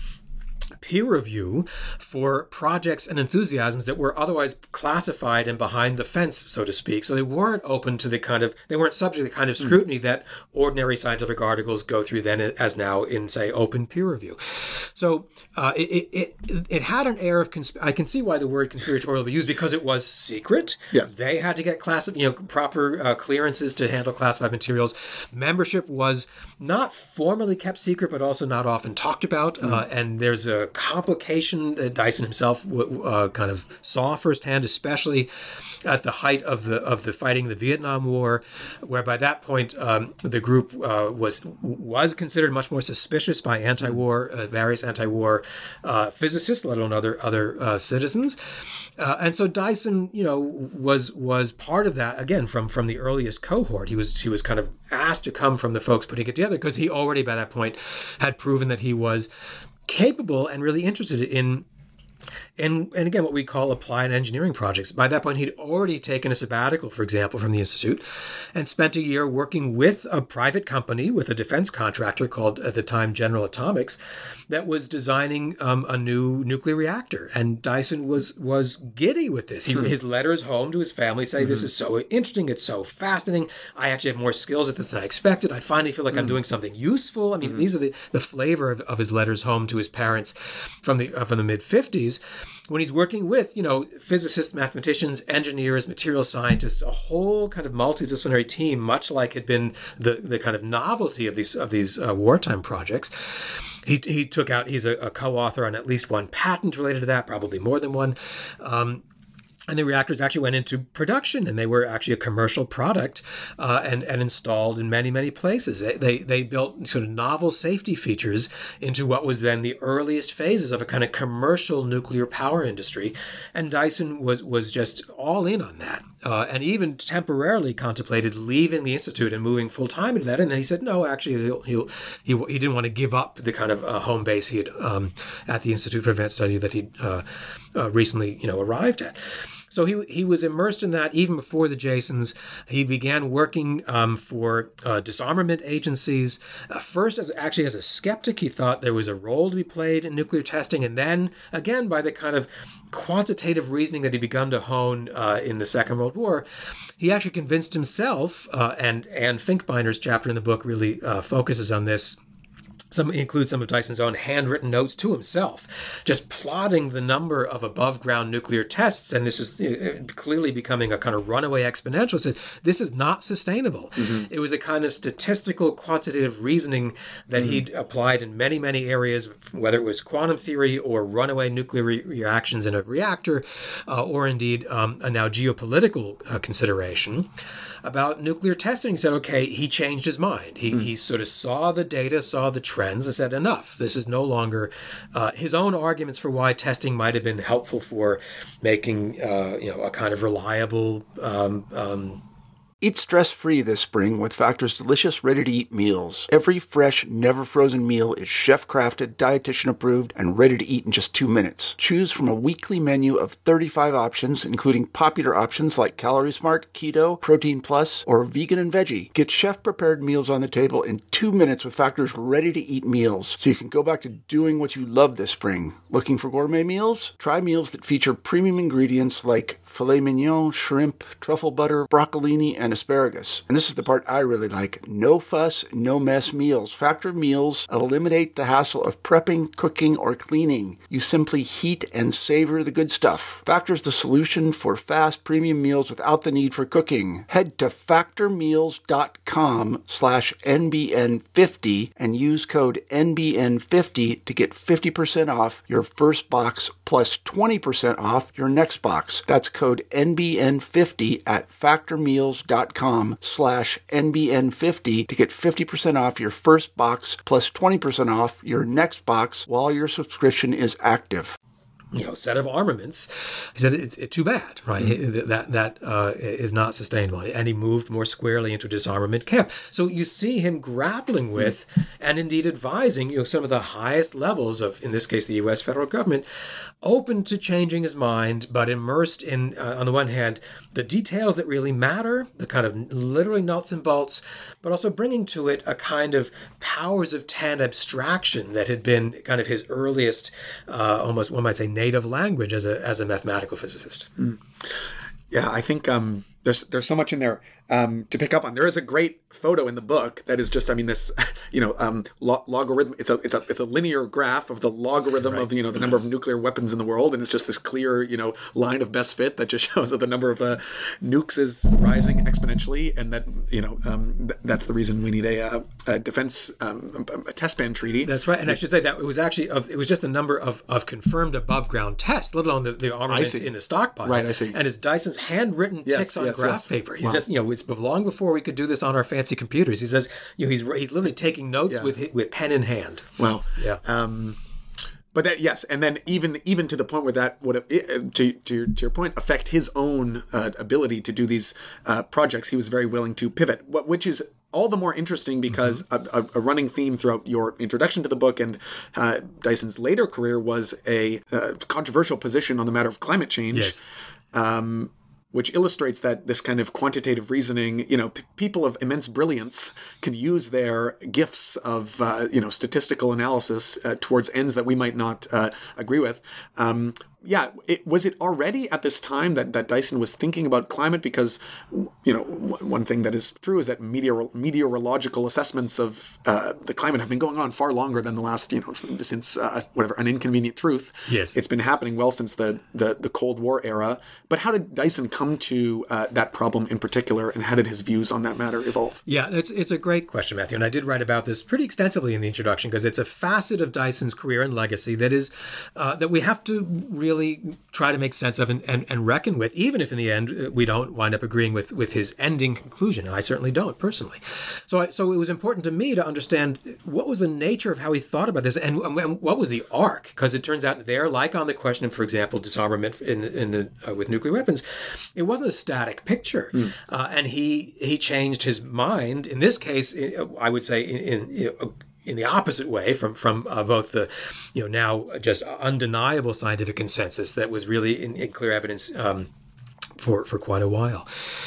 peer review for projects and enthusiasms that were otherwise classified and behind the fence, so to speak. So they weren't open to the kind of, they weren't subject to the kind of scrutiny mm. that ordinary scientific articles go through then as now in, say, open peer review. So uh, it, it it had an air of, consp- I can see why the word conspiratorial be used, because it was secret. Yes. They had to get class, you know, proper uh, clearances to handle classified materials. Membership was not formally kept secret, but also not often talked about. Mm. Uh, and there's a complication that Dyson himself uh, kind of saw firsthand, especially at the height of the of the fighting the Vietnam War, where by that point um, the group uh, was was considered much more suspicious by anti-war, uh, various anti-war uh, physicists, let alone other other uh, citizens. Uh, and so Dyson, you know, was was part of that again from from the earliest cohort. He was he was kind of asked to come from the folks putting it together because he already by that point had proven that he was capable and really interested in and, and again, what we call applied engineering projects. By that point, he'd already taken a sabbatical, for example, from the Institute, and spent a year working with a private company, with a defense contractor called, at the time, General Atomics, that was designing um, a new nuclear reactor. And Dyson was was giddy with this. He, hmm. His letters home to his family say, mm-hmm. this is so interesting, it's so fascinating. I actually have more skills at this than I expected. I finally feel like mm. I'm doing something useful. I mean, mm-hmm. these are the, the flavor of, of his letters home to his parents from the uh, from the mid-fifties, when he's working with, you know, physicists, mathematicians, engineers, material scientists, a whole kind of multidisciplinary team, much like had been the, the kind of novelty of these of these uh, wartime projects. He he took out, he's a, a co-author on at least one patent related to that, probably more than one. Um, And the reactors actually went into production, and they were actually a commercial product uh, and, and installed in many, many places. They, they they built sort of novel safety features into what was then the earliest phases of a kind of commercial nuclear power industry. And Dyson was was just all in on that, uh, and even temporarily contemplated leaving the Institute and moving full-time into that. And then he said, no, actually, he'll, he'll, he he didn't want to give up the kind of uh, home base he had um, at the Institute for Advanced Study that he'd uh, uh, recently, you know, arrived at. So he he was immersed in that even before the Jasons. He began working um, for uh, disarmament agencies. Uh, first, as actually as a skeptic, he thought there was a role to be played in nuclear testing. And then, again, by the kind of quantitative reasoning that he'd begun to hone uh, in the Second World War, he actually convinced himself, uh, and Anne Finkbinder's chapter in the book really uh, focuses on this. Some include some of Dyson's own handwritten notes to himself, just plotting the number of above-ground nuclear tests, and this is clearly becoming a kind of runaway exponential. Said this is not sustainable. Mm-hmm. It was a kind of statistical, quantitative reasoning that mm-hmm. he'd applied in many, many areas, whether it was quantum theory or runaway nuclear re- reactions in a reactor, uh, or indeed um, a now geopolitical uh, consideration about nuclear testing. He said, okay, he changed his mind. He, mm. he sort of saw the data, saw the trends, and said, enough. This is no longer uh, his own arguments for why testing might have been helpful for making, uh, you know, a kind of reliable um, um, Eat stress-free this spring with Factor's delicious, ready-to-eat meals. Every fresh, never-frozen meal is chef-crafted, dietitian-approved, and ready to eat in just two minutes. Choose from a weekly menu of thirty-five options, including popular options like Calorie Smart, Keto, Protein Plus, or Vegan and Veggie. Get chef-prepared meals on the table in two minutes with Factor's ready-to-eat meals, so you can go back to doing what you love this spring. Looking for gourmet meals? Try meals that feature premium ingredients like filet mignon, shrimp, truffle butter, broccolini, and asparagus. And this is the part I really like. No fuss, no mess meals. Factor meals eliminate the hassle of prepping, cooking, or cleaning. You simply heat and savor the good stuff. Factor's the solution for fast premium meals without the need for cooking. Head to factormeals.com slash NBN50 and use code N B N fifty to get fifty percent off your first box plus twenty percent off your next box. That's code N B N fifty at factormeals.com slash NBN50 to get fifty percent off your first box plus twenty percent off your next box while your subscription is active. You know, set of armaments. He said, it's it, too bad, right? Mm-hmm. That that uh, is not sustainable. And he moved more squarely into disarmament camp. So you see him grappling with mm-hmm. and indeed advising, you know, some of the highest levels of, in this case, the U S federal government, open to changing his mind, but immersed in, uh, on the one hand, the details that really matter, the kind of literally nuts and bolts, but also bringing to it a kind of powers of ten abstraction that had been kind of his earliest, uh, almost one might say, native language as a as a mathematical physicist. Mm. Yeah, I think um, there's there's so much in there um, to pick up on. There is a great photo in the book that is just, I mean, this, you know, um, lo- logarithm. It's a it's a it's a linear graph of the logarithm right. of you know the number of nuclear weapons in the world, and it's just this clear you know line of best fit that just shows that the number of uh, nukes is rising exponentially, and that you know um, th- that's the reason we need a, uh, a defense um, a test ban treaty. That's right, and I should say that it was actually of, it was just the number of, of confirmed above ground tests, let alone the, the armaments in the stockpiles. Right, I see. And it's Dyson's handwritten yes, ticks on yes, graph yes. paper. He's wow. just, you know, it's long before we could do this on our fancy computers. He says, you know, he's he's literally taking notes yeah. with with pen in hand. Wow. Yeah. Um, But that, yes, and then even even to the point where that would, to to your, to your point, affect his own uh, ability to do these uh, projects. He was very willing to pivot, which is all the more interesting because mm-hmm. a, a running theme throughout your introduction to the book and uh, Dyson's later career was a uh, controversial position on the matter of climate change. Yes. Um, which illustrates that this kind of quantitative reasoning, you know, p- people of immense brilliance can use their gifts of, uh, you know, statistical analysis uh, towards ends that we might not uh, agree with. Um, yeah, it, was it already at this time that, that Dyson was thinking about climate? Because, you know, w- one thing that is true is that meteor- meteorological assessments of uh, the climate have been going on far longer than the last, you know, since, uh, whatever, An Inconvenient Truth. Yes. It's been happening well since the, the, the Cold War era. But how did Dyson come to uh, that problem in particular, and how did his views on that matter evolve? Yeah, it's it's a great question, Matthew, and I did write about this pretty extensively in the introduction because it's a facet of Dyson's career and legacy that is uh, that we have to really try to make sense of and, and, and reckon with, even if in the end we don't wind up agreeing with, with his ending conclusion. And I certainly don't personally. So I, so it was important to me to understand what was the nature of how he thought about this and, and what was the arc, because it turns out there, like on the question of, for example, disarmament in in the uh, with nuclear weapons, it wasn't a static picture, mm. uh, and he he changed his mind. In this case, I would say in, in in the opposite way from from uh, both the, you know, now just undeniable scientific consensus that was really in, in clear evidence um, for for quite a while.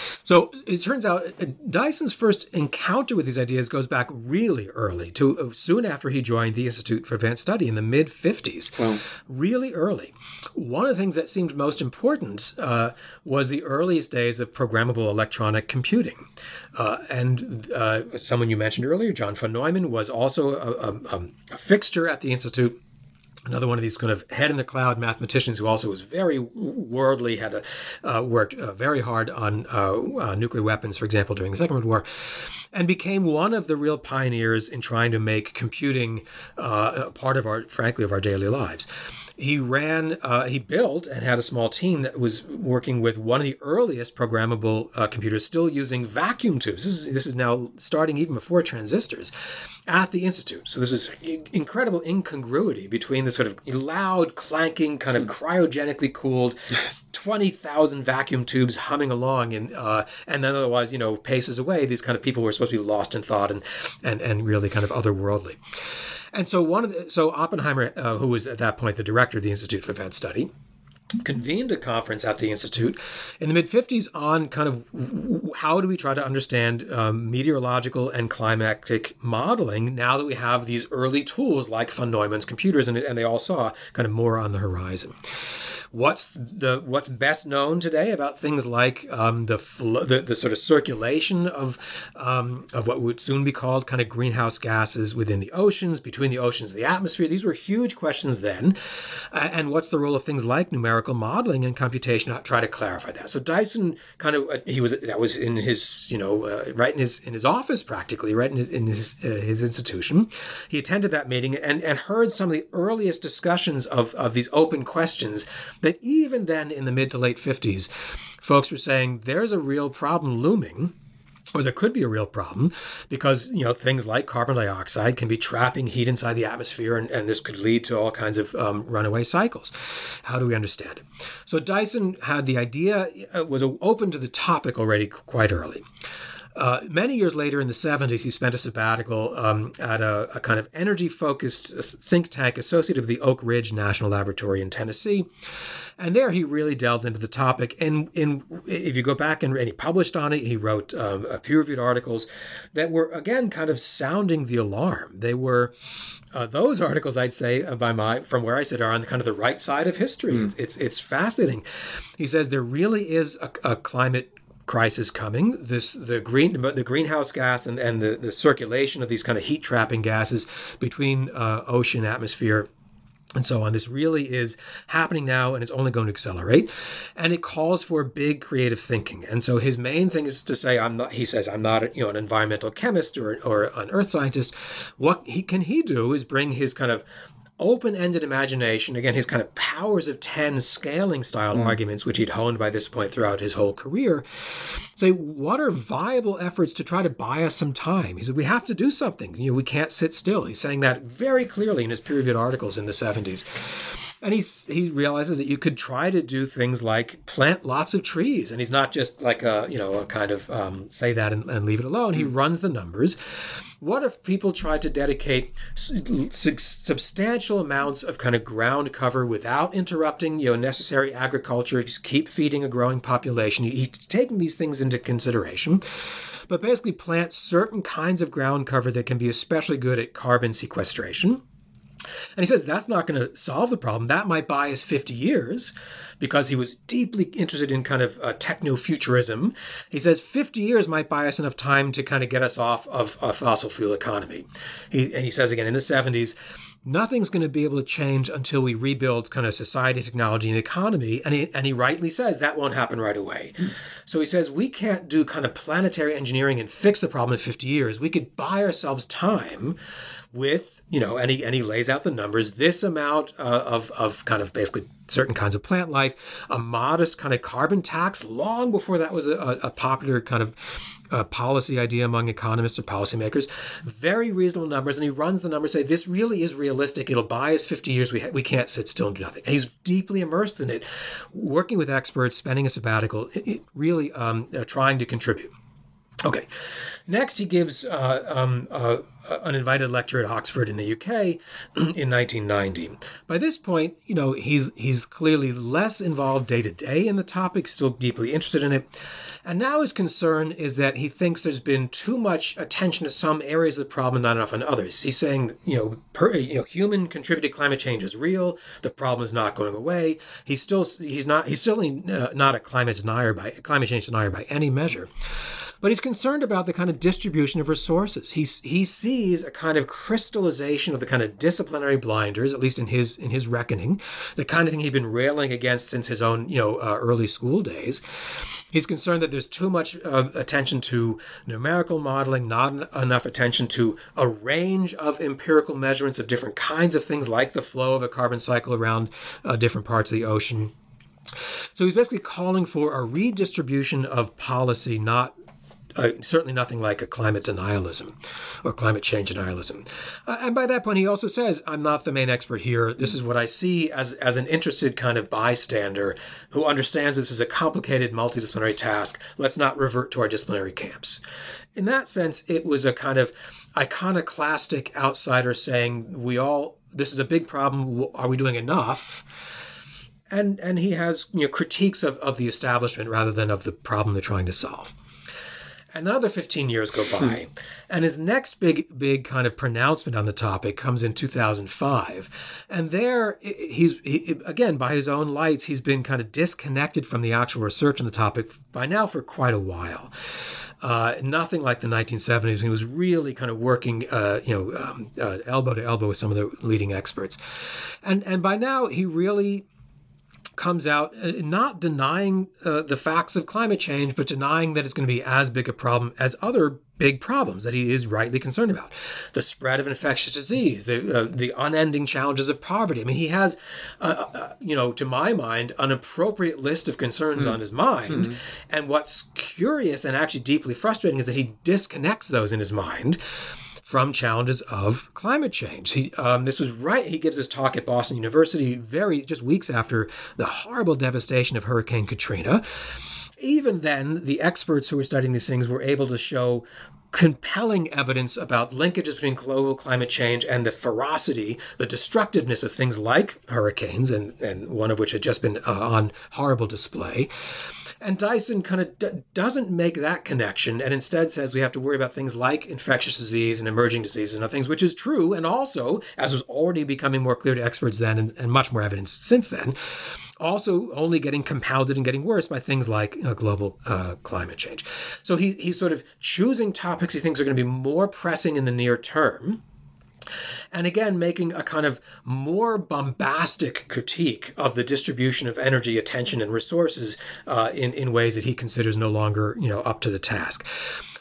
So it turns out Dyson's first encounter with these ideas goes back really early, to soon after he joined the Institute for Advanced Study in the mid fifties. Wow. Really early. One of the things that seemed most important uh, was the earliest days of programmable electronic computing. Uh, and uh, someone you mentioned earlier, John von Neumann, was also a, a, a fixture at the Institute. Another one of these kind of head-in-the-cloud mathematicians who also was very worldly, had a, uh, worked uh, very hard on uh, uh, nuclear weapons, for example, during the Second World War, and became one of the real pioneers in trying to make computing uh, part of our, frankly, of our daily lives. He ran, uh, he built and had a small team that was working with one of the earliest programmable uh, computers, still using vacuum tubes. This is, this is now starting even before transistors at the Institute. So this is incredible incongruity between the sort of loud, clanking, kind of cryogenically cooled twenty thousand vacuum tubes humming along, and uh, and then otherwise, you know, paces away, these kind of people were supposed to be lost in thought and and, and really kind of otherworldly. And so one of the, so Oppenheimer, uh, who was at that point the director of the Institute for Advanced Study, convened a conference at the Institute in the mid-fifties on kind of how do we try to understand um, meteorological and climatic modeling now that we have these early tools like von Neumann's computers, and, and they all saw kind of more on the horizon. What's the what's best known today about things like um, the, fl- the the sort of circulation of um, of what would soon be called kind of greenhouse gases within the oceans, between the oceans and the atmosphere? These were huge questions then. Uh, and what's the role of things like numerical modeling and computation to try to clarify that? So Dyson kind of uh, he was that was in his you know uh, right in his in his office practically right in his in his uh, his institution. He attended that meeting and and heard some of the earliest discussions of of these open questions. That even then in the mid to late fifties, folks were saying there's a real problem looming, or there could be a real problem, because, you know, things like carbon dioxide can be trapping heat inside the atmosphere, and, and this could lead to all kinds of um, runaway cycles. How do we understand it? So Dyson had the idea, uh, was open to the topic already quite early. Uh, many years later, in the seventies, he spent a sabbatical um, at a, a kind of energy-focused think tank associated with the Oak Ridge National Laboratory in Tennessee. And there he really delved into the topic. And in, if you go back and, and he published on it, he wrote um, peer-reviewed articles that were, again, kind of sounding the alarm. They were... Uh, those articles, I'd say, uh, by my from where I sit, are on the kind of the right side of history. Mm. It's, it's it's fascinating. He says there really is a, a climate crisis coming. This the green the greenhouse gas and, and the, the circulation of these kind of heat trapping gases between uh, ocean, atmosphere, and so on. This really is happening now, and it's only going to accelerate. And it calls for big creative thinking. And so his main thing is to say, I'm not, he says, I'm not, you know, an environmental chemist or, or an earth scientist. What he can he do is bring his kind of open-ended imagination, again, his kind of powers of ten scaling style mm. arguments, which he'd honed by this point throughout his whole career, say, what are viable efforts to try to buy us some time? He said, we have to do something. You know, we can't sit still. He's saying that very clearly in his peer-reviewed articles in the seventies. And he he realizes that you could try to do things like plant lots of trees. And he's not just like a, you know, a kind of um, say that and, and leave it alone. He runs the numbers. What if people tried to dedicate su- substantial amounts of kind of ground cover without interrupting, you know, necessary agriculture, just keep feeding a growing population? He's taking these things into consideration, but basically plant certain kinds of ground cover that can be especially good at carbon sequestration. And he says that's not going to solve the problem. That might buy us fifty years, because he was deeply interested in kind of uh, techno-futurism. He says fifty years might buy us enough time to kind of get us off of a fossil fuel economy. He, and he says again in the seventies, nothing's going to be able to change until we rebuild kind of society, technology, and economy. And he, and he rightly says that won't happen right away. Mm. So he says we can't do kind of planetary engineering and fix the problem in fifty years. We could buy ourselves time with, you know, and he, and he lays out the numbers, this amount uh, of, of kind of basically certain kinds of plant life, a modest kind of carbon tax, long before that was a, a popular kind of uh, policy idea among economists or policymakers, very reasonable numbers. And he runs the numbers, say, this really is realistic. It'll buy us fifty years. We, ha- we can't sit still and do nothing. And he's deeply immersed in it, working with experts, spending a sabbatical, it, it really um, uh, trying to contribute. Okay. Next, he gives uh, um, uh, an invited lecture at Oxford in the U K in nineteen ninety. By this point, you know, he's he's clearly less involved day to day in the topic, still deeply interested in it. And now his concern is that he thinks there's been too much attention to some areas of the problem, not enough on others. He's saying, you know, per, you know, human contributed climate change is real. The problem is not going away. He's still he's not he's certainly uh, not a climate denier by climate change denier by any measure. But he's concerned about the kind of distribution of resources. He, he sees a kind of crystallization of the kind of disciplinary blinders, at least in his in his reckoning, the kind of thing he'd been railing against since his own, you know, uh, early school days. He's concerned that there's too much uh, attention to numerical modeling, not en- enough attention to a range of empirical measurements of different kinds of things, like the flow of a carbon cycle around uh, different parts of the ocean. So he's basically calling for a redistribution of policy, not Uh, certainly nothing like a climate denialism or climate change denialism. Uh, and by that point, he also says, I'm not the main expert here. This is what I see as, as an interested kind of bystander who understands this is a complicated multidisciplinary task. Let's not revert to our disciplinary camps. In that sense, it was a kind of iconoclastic outsider saying, we all, this is a big problem. Are we doing enough? And and he has, you know, critiques of, of the establishment rather than of the problem they're trying to solve. Another fifteen years go by, and his next big, big kind of pronouncement on the topic comes in two thousand five. And there, he's, he, again, by his own lights, he's been kind of disconnected from the actual research on the topic by now for quite a while. Uh, nothing like the nineteen seventies, when he was really kind of working, uh, you know, um, uh, elbow to elbow with some of the leading experts. And, and by now, he really comes out not denying uh, the facts of climate change, but denying that it's going to be as big a problem as other big problems that he is rightly concerned about. The spread of infectious disease, the uh, the unending challenges of poverty. I mean, he has, uh, uh, you know, to my mind, an appropriate list of concerns mm. on his mind. Mm. And what's curious and actually deeply frustrating is that he disconnects those in his mind from challenges of climate change. He, um, this was right. He gives this talk at Boston University very just weeks after the horrible devastation of Hurricane Katrina. Even then, the experts who were studying these things were able to show compelling evidence about linkages between global climate change and the ferocity, the destructiveness of things like hurricanes, and, and one of which had just been uh, on horrible display. And Dyson kind of d- doesn't make that connection and instead says we have to worry about things like infectious disease and emerging diseases and other things, which is true. And also, as was already becoming more clear to experts then and, and much more evidence since then, also only getting compounded and getting worse by things like you know, global uh, climate change. So he, he's sort of choosing topics he thinks are going to be more pressing in the near term. And again, making a kind of more bombastic critique of the distribution of energy, attention, and resources uh, in, in ways that he considers no longer, you know, up to the task.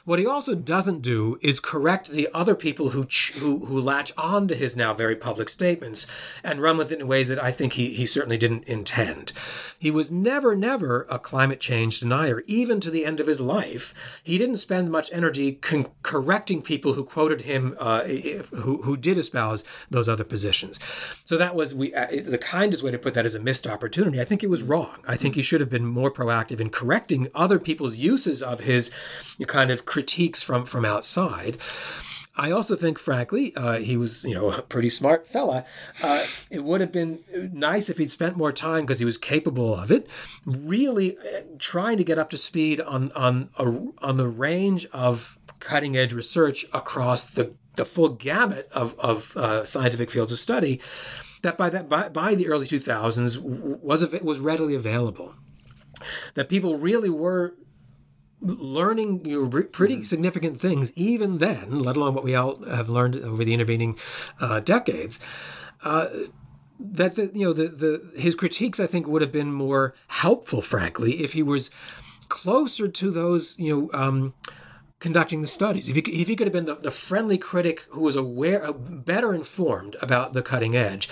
What he also doesn't do is correct the other people who ch- who, who latch on to his now very public statements and run with it in ways that I think he, he certainly didn't intend. He was never, never a climate change denier, even to the end of his life. He didn't spend much energy con- correcting people who quoted him, uh, who, who did espouse those other positions. So that was we uh, the kindest way to put that is a missed opportunity. I think it was wrong. I think he should have been more proactive in correcting other people's uses of his kind of critiques from, from outside. I also think, frankly, uh, he was, you know, a pretty smart fella. Uh, it would have been nice if he'd spent more time, because he was capable of it, really trying to get up to speed on on a, on the range of cutting edge research across the, the full gamut of of uh, scientific fields of study that by that by, by the early two thousands was was readily available. That people really were learning you know, pretty significant things even then, let alone what we all have learned over the intervening uh, decades. Uh, that the, you know the the his critiques, I think, would have been more helpful, frankly, if he was closer to those you know um, conducting the studies. If he if he could have been the, the friendly critic who was aware, uh, better informed about the cutting edge,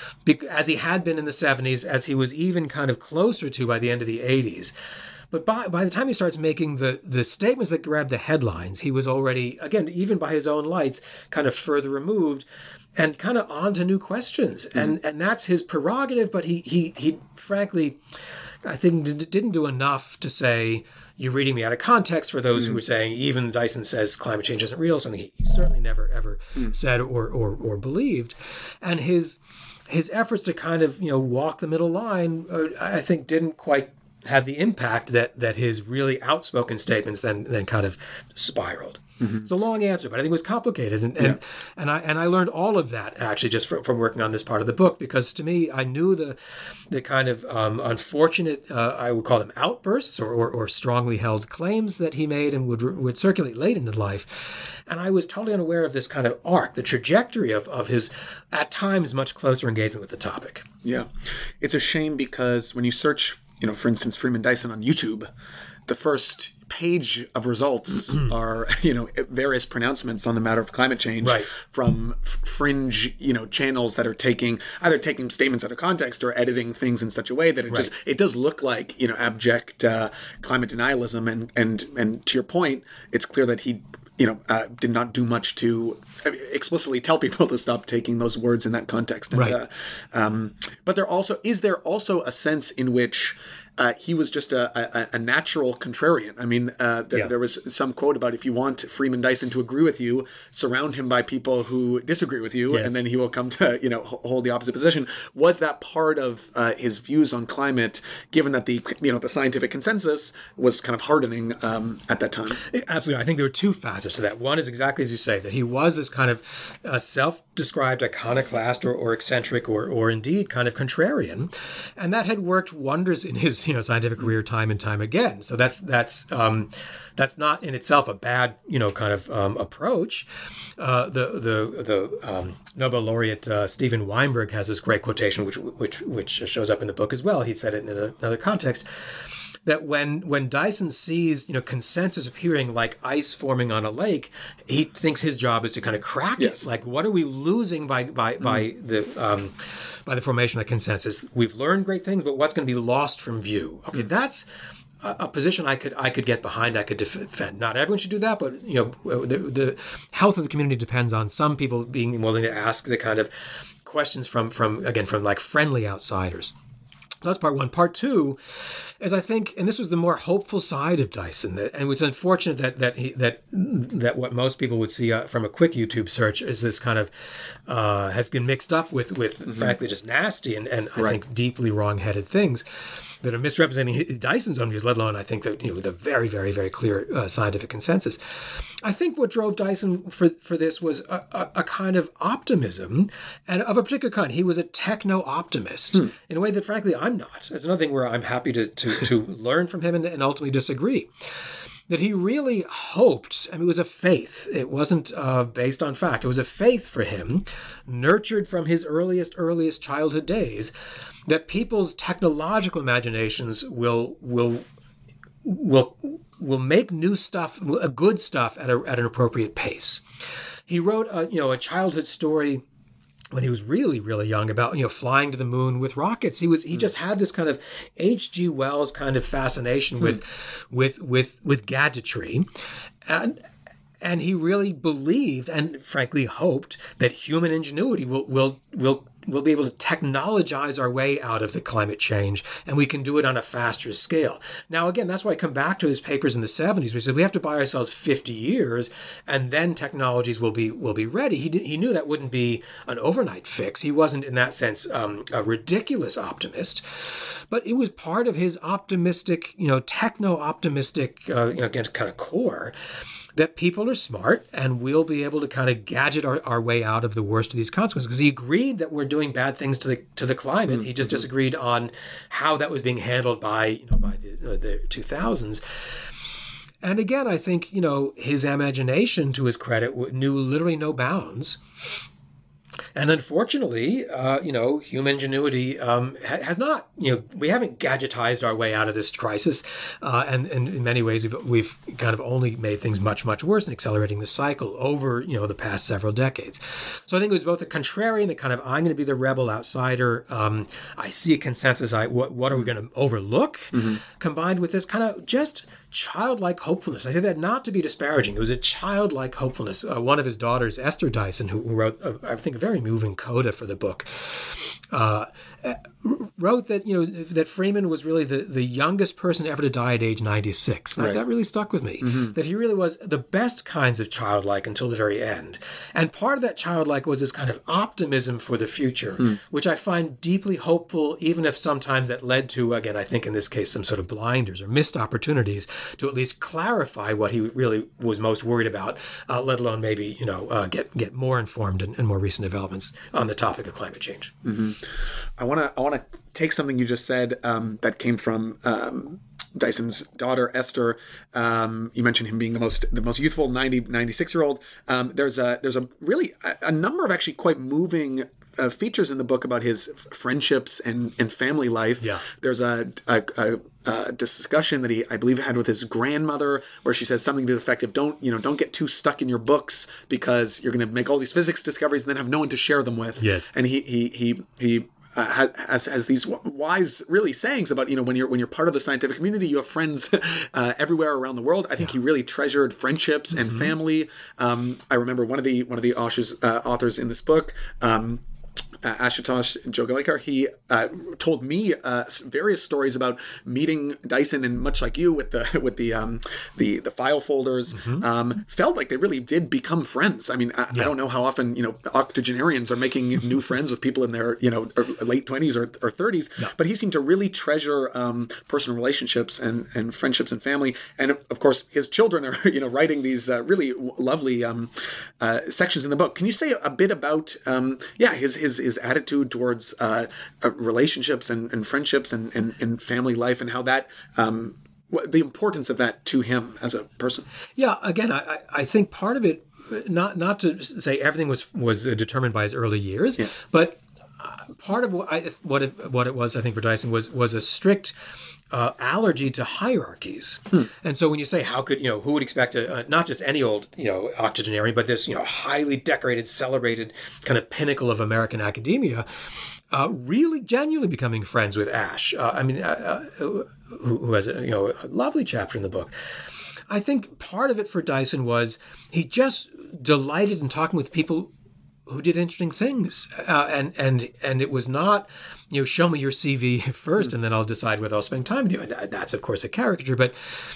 as he had been in the seventies, as he was even kind of closer to by the end of the eighties. But by, by the time he starts making the, the statements that grab the headlines, he was already, again, even by his own lights, kind of further removed and kind of on to new questions. Mm-hmm. And and that's his prerogative, but he, he, he frankly, I think, d- didn't do enough to say, you're reading me out of context, for those mm-hmm. who are saying even Dyson says climate change isn't real, something he certainly never, ever mm-hmm. said or, or, or believed. And his his efforts to kind of, you know, walk the middle line, uh, I think, didn't quite have the impact that that his really outspoken statements then then kind of spiraled. Mm-hmm. It's a long answer, but I think it was complicated, and and, yeah. and I and I learned all of that actually just from, from working on this part of the book, because to me I knew the the kind of um, unfortunate uh, I would call them outbursts or, or or strongly held claims that he made and would would circulate late in his life, and I was totally unaware of this kind of arc, the trajectory of of his at times much closer engagement with the topic. Yeah, it's a shame because when you search, you know, for instance, Freeman Dyson on YouTube, the first page of results are, you know, various pronouncements on the matter of climate change right. from f- fringe, you know, channels that are taking, either taking statements out of context or editing things in such a way that it right. just, it does look like, you know, abject uh, climate denialism. And, and, and to your point, it's clear that he, you know, uh, did not do much to explicitly tell people to stop taking those words in that context. And, right. uh, um, but there also, is there also a sense in which Uh, he was just a, a, a natural contrarian. I mean, uh, th- yeah. there was some quote about, if you want Freeman Dyson to agree with you, surround him by people who disagree with you, yes. and then he will come to, you know, hold the opposite position. Was that part of uh, his views on climate, given that the, you know, the scientific consensus was kind of hardening um, at that time? Absolutely. I think there were two facets to that. One is exactly as you say, that he was this kind of uh, self-described iconoclast or, or eccentric or, or indeed kind of contrarian, and that had worked wonders in his you know, scientific career time and time again. So that's that's um, that's not in itself a bad, you know, kind of um, approach. Uh, the the the um, Nobel laureate uh, Steven Weinberg has this great quotation, which which which shows up in the book as well. He said it in another context, that when when Dyson sees, you know, consensus appearing like ice forming on a lake, he thinks his job is to kind of crack yes. it. Like, what are we losing by by mm. by the um, by the formation of consensus? We've learned great things, but what's going to be lost from view? Okay, mm. that's a, a position I could I could get behind. I could defend. Not everyone should do that, but you know, the the health of the community depends on some people being willing to ask the kind of questions from from again from like friendly outsiders. So that's part one. Part two is, I think, and this was the more hopeful side of Dyson, that, and it's unfortunate that that he, that that what most people would see uh, from a quick YouTube search is this kind of uh, has been mixed up with with mm-hmm. frankly just nasty and and I right. think deeply wrong-headed things that are misrepresenting Dyson's own views, let alone I think that, you know, with a very very very clear uh, scientific consensus. I think what drove Dyson for for this was a, a, a kind of optimism, and of a particular kind. He was a techno-optimist hmm. in a way that, frankly, I'm not. It's another thing where I'm happy to to, to learn from him and, and ultimately disagree. That he really hoped, I mean, it was a faith. It wasn't uh, based on fact. It was a faith for him, nurtured from his earliest, earliest childhood days, that people's technological imaginations will will will will make new stuff, uh, good stuff at a, at an appropriate pace. He wrote, a, you know, a childhood story when he was really, really young about, you know, flying to the moon with rockets. He was he mm. just had this kind of H G Wells kind of fascination mm. with with with with gadgetry, and and he really believed and frankly hoped that human ingenuity will will will we'll be able to technologize our way out of the climate change, and we can do it on a faster scale. Now, again, that's why I come back to his papers in the seventies, where he said we have to buy ourselves fifty years, and then technologies will be will be ready. He did, he knew that wouldn't be an overnight fix. He wasn't, in that sense, um, a ridiculous optimist, but it was part of his optimistic, you know, techno-optimistic, uh, you know, again, kind of core, that people are smart and we'll be able to kind of gadget our, our way out of the worst of these consequences. Because he agreed that we're doing bad things to the to the climate. Mm-hmm. He just disagreed on how that was being handled by, you know, by the, uh, the two thousands. And again, I think, you know, his imagination, to his credit, knew literally no bounds. And unfortunately, uh, you know, human ingenuity um, ha- has not, you know, we haven't gadgetized our way out of this crisis. Uh, and, and in many ways, we've, we've kind of only made things much, much worse and accelerating the cycle over, you know, the past several decades. So I think it was both the contrarian, the kind of, I'm going to be the rebel outsider. Um, I see a consensus. I what, what are we going to overlook? Mm-hmm. Combined with this kind of just childlike hopefulness. I say that not to be disparaging. It was a childlike hopefulness. Uh, one of his daughters, Esther Dyson, who, who wrote, uh, I think, a very moving coda for the book, uh, wrote that, you know, that Freeman was really the, the youngest person ever to die at age ninety-six. And right. that really stuck with me, mm-hmm. that he really was the best kinds of childlike until the very end. And part of that childlike was this kind of optimism for the future, mm. which I find deeply hopeful, even if sometimes that led to, again, I think in this case, some sort of blinders or missed opportunities to at least clarify what he really was most worried about, uh, let alone maybe, you know, uh, get, get more informed in, in more recent developments on the topic of climate change. Mm-hmm. I want to I want to take something you just said um, that came from um, Dyson's daughter, Esther. Um, you mentioned him being the most the most youthful ninety, ninety-six year old. Um, there's a there's a really a, a number of actually quite moving uh, features in the book about his friendships and, and family life. Yeah. There's a, a, a Uh, discussion that he, I believe, had with his grandmother, where she says something to the effect of, "Don't, you know, don't get too stuck in your books because you're going to make all these physics discoveries and then have no one to share them with." Yes. And he he he he. Uh, has has these wise really sayings about, you know, when you're when you're part of the scientific community, you have friends uh, everywhere around the world. I think yeah. he really treasured friendships and mm-hmm. family. Um, I remember one of the one of the authors uh, authors in this book. Um, Uh, Ashutosh Jogalekar, he uh, told me uh, various stories about meeting Dyson, and much like you with the with the um, the the file folders, mm-hmm. um, felt like they really did become friends. I mean, I, yeah. I don't know how often, you know, octogenarians are making new friends with people in their, you know, late twenties or, or thirties, no. but he seemed to really treasure um, personal relationships and, and friendships and family. And of course, his children are, you know, writing these uh, really lovely um, uh, sections in the book. Can you say a bit about, um, yeah, his his his attitude towards uh, uh, relationships and, and friendships and, and, and family life, and how that, um, what, the importance of that to him as a person? Yeah, again, I, I think part of it, not not to say everything was was determined by his early years, yeah. but part of what I, what it, what it was, I think, for Dyson was was a strict Uh, allergy to hierarchies. Hmm. And so when you say, how could, you know, who would expect a, uh, not just any old, you know, octogenarian, but this, you know, highly decorated, celebrated kind of pinnacle of American academia, uh, really genuinely becoming friends with Ash. Uh, I mean, uh, uh, who, who has a, you know, a lovely chapter in the book. I think part of it for Dyson was he just delighted in talking with people who did interesting things. Uh, and, and, and it was not, you know, show me your C V first and then I'll decide whether I'll spend time with you. And that's, of course, a caricature, but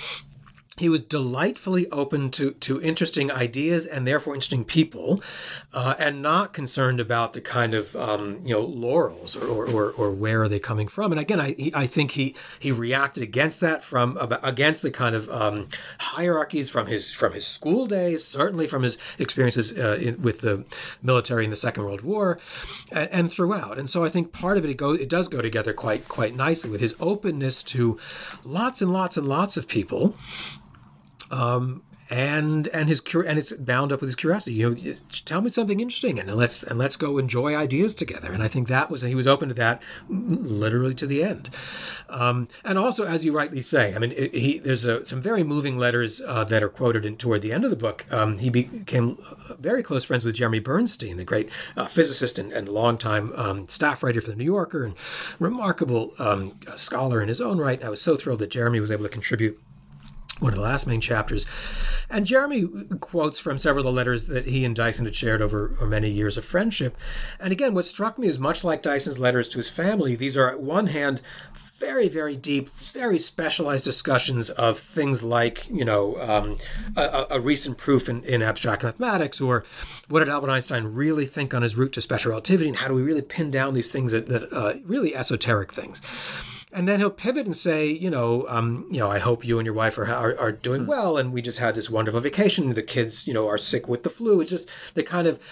he was delightfully open to, to interesting ideas and therefore interesting people, uh, and not concerned about the kind of, um, you know, laurels or, or, or, or where are they coming from. And again, I he, I think he he reacted against that from against the kind of um, hierarchies from his from his school days, certainly from his experiences uh, in, with the military in the Second World War, and, and throughout. And so I think part of it it go it does go together quite quite nicely with his openness to lots and lots and lots of people. Um, and and his cur- and it's bound up with his curiosity. You know, tell me something interesting, and let's and let's go enjoy ideas together. And I think that was he was open to that, literally to the end. Um, and also, as you rightly say, I mean, it, he there's a, some very moving letters uh, that are quoted in, toward the end of the book. Um, he became very close friends with Jeremy Bernstein, the great uh, physicist and, and longtime um, staff writer for the New Yorker, and remarkable um, scholar in his own right. I was so thrilled that Jeremy was able to contribute one of the last main chapters. And Jeremy quotes from several of the letters that he and Dyson had shared over many years of friendship. And again, what struck me is much like Dyson's letters to his family, these are, at one hand, very, very deep, very specialized discussions of things like, you know, um, a, a recent proof in, in abstract mathematics, or what did Albert Einstein really think on his route to special relativity, and how do we really pin down these things that, that uh, really esoteric things. And then he'll pivot and say, you know, um, you know, I hope you and your wife are, are are doing well, and we just had this wonderful vacation. The kids, you know, are sick with the flu. It's just the kind of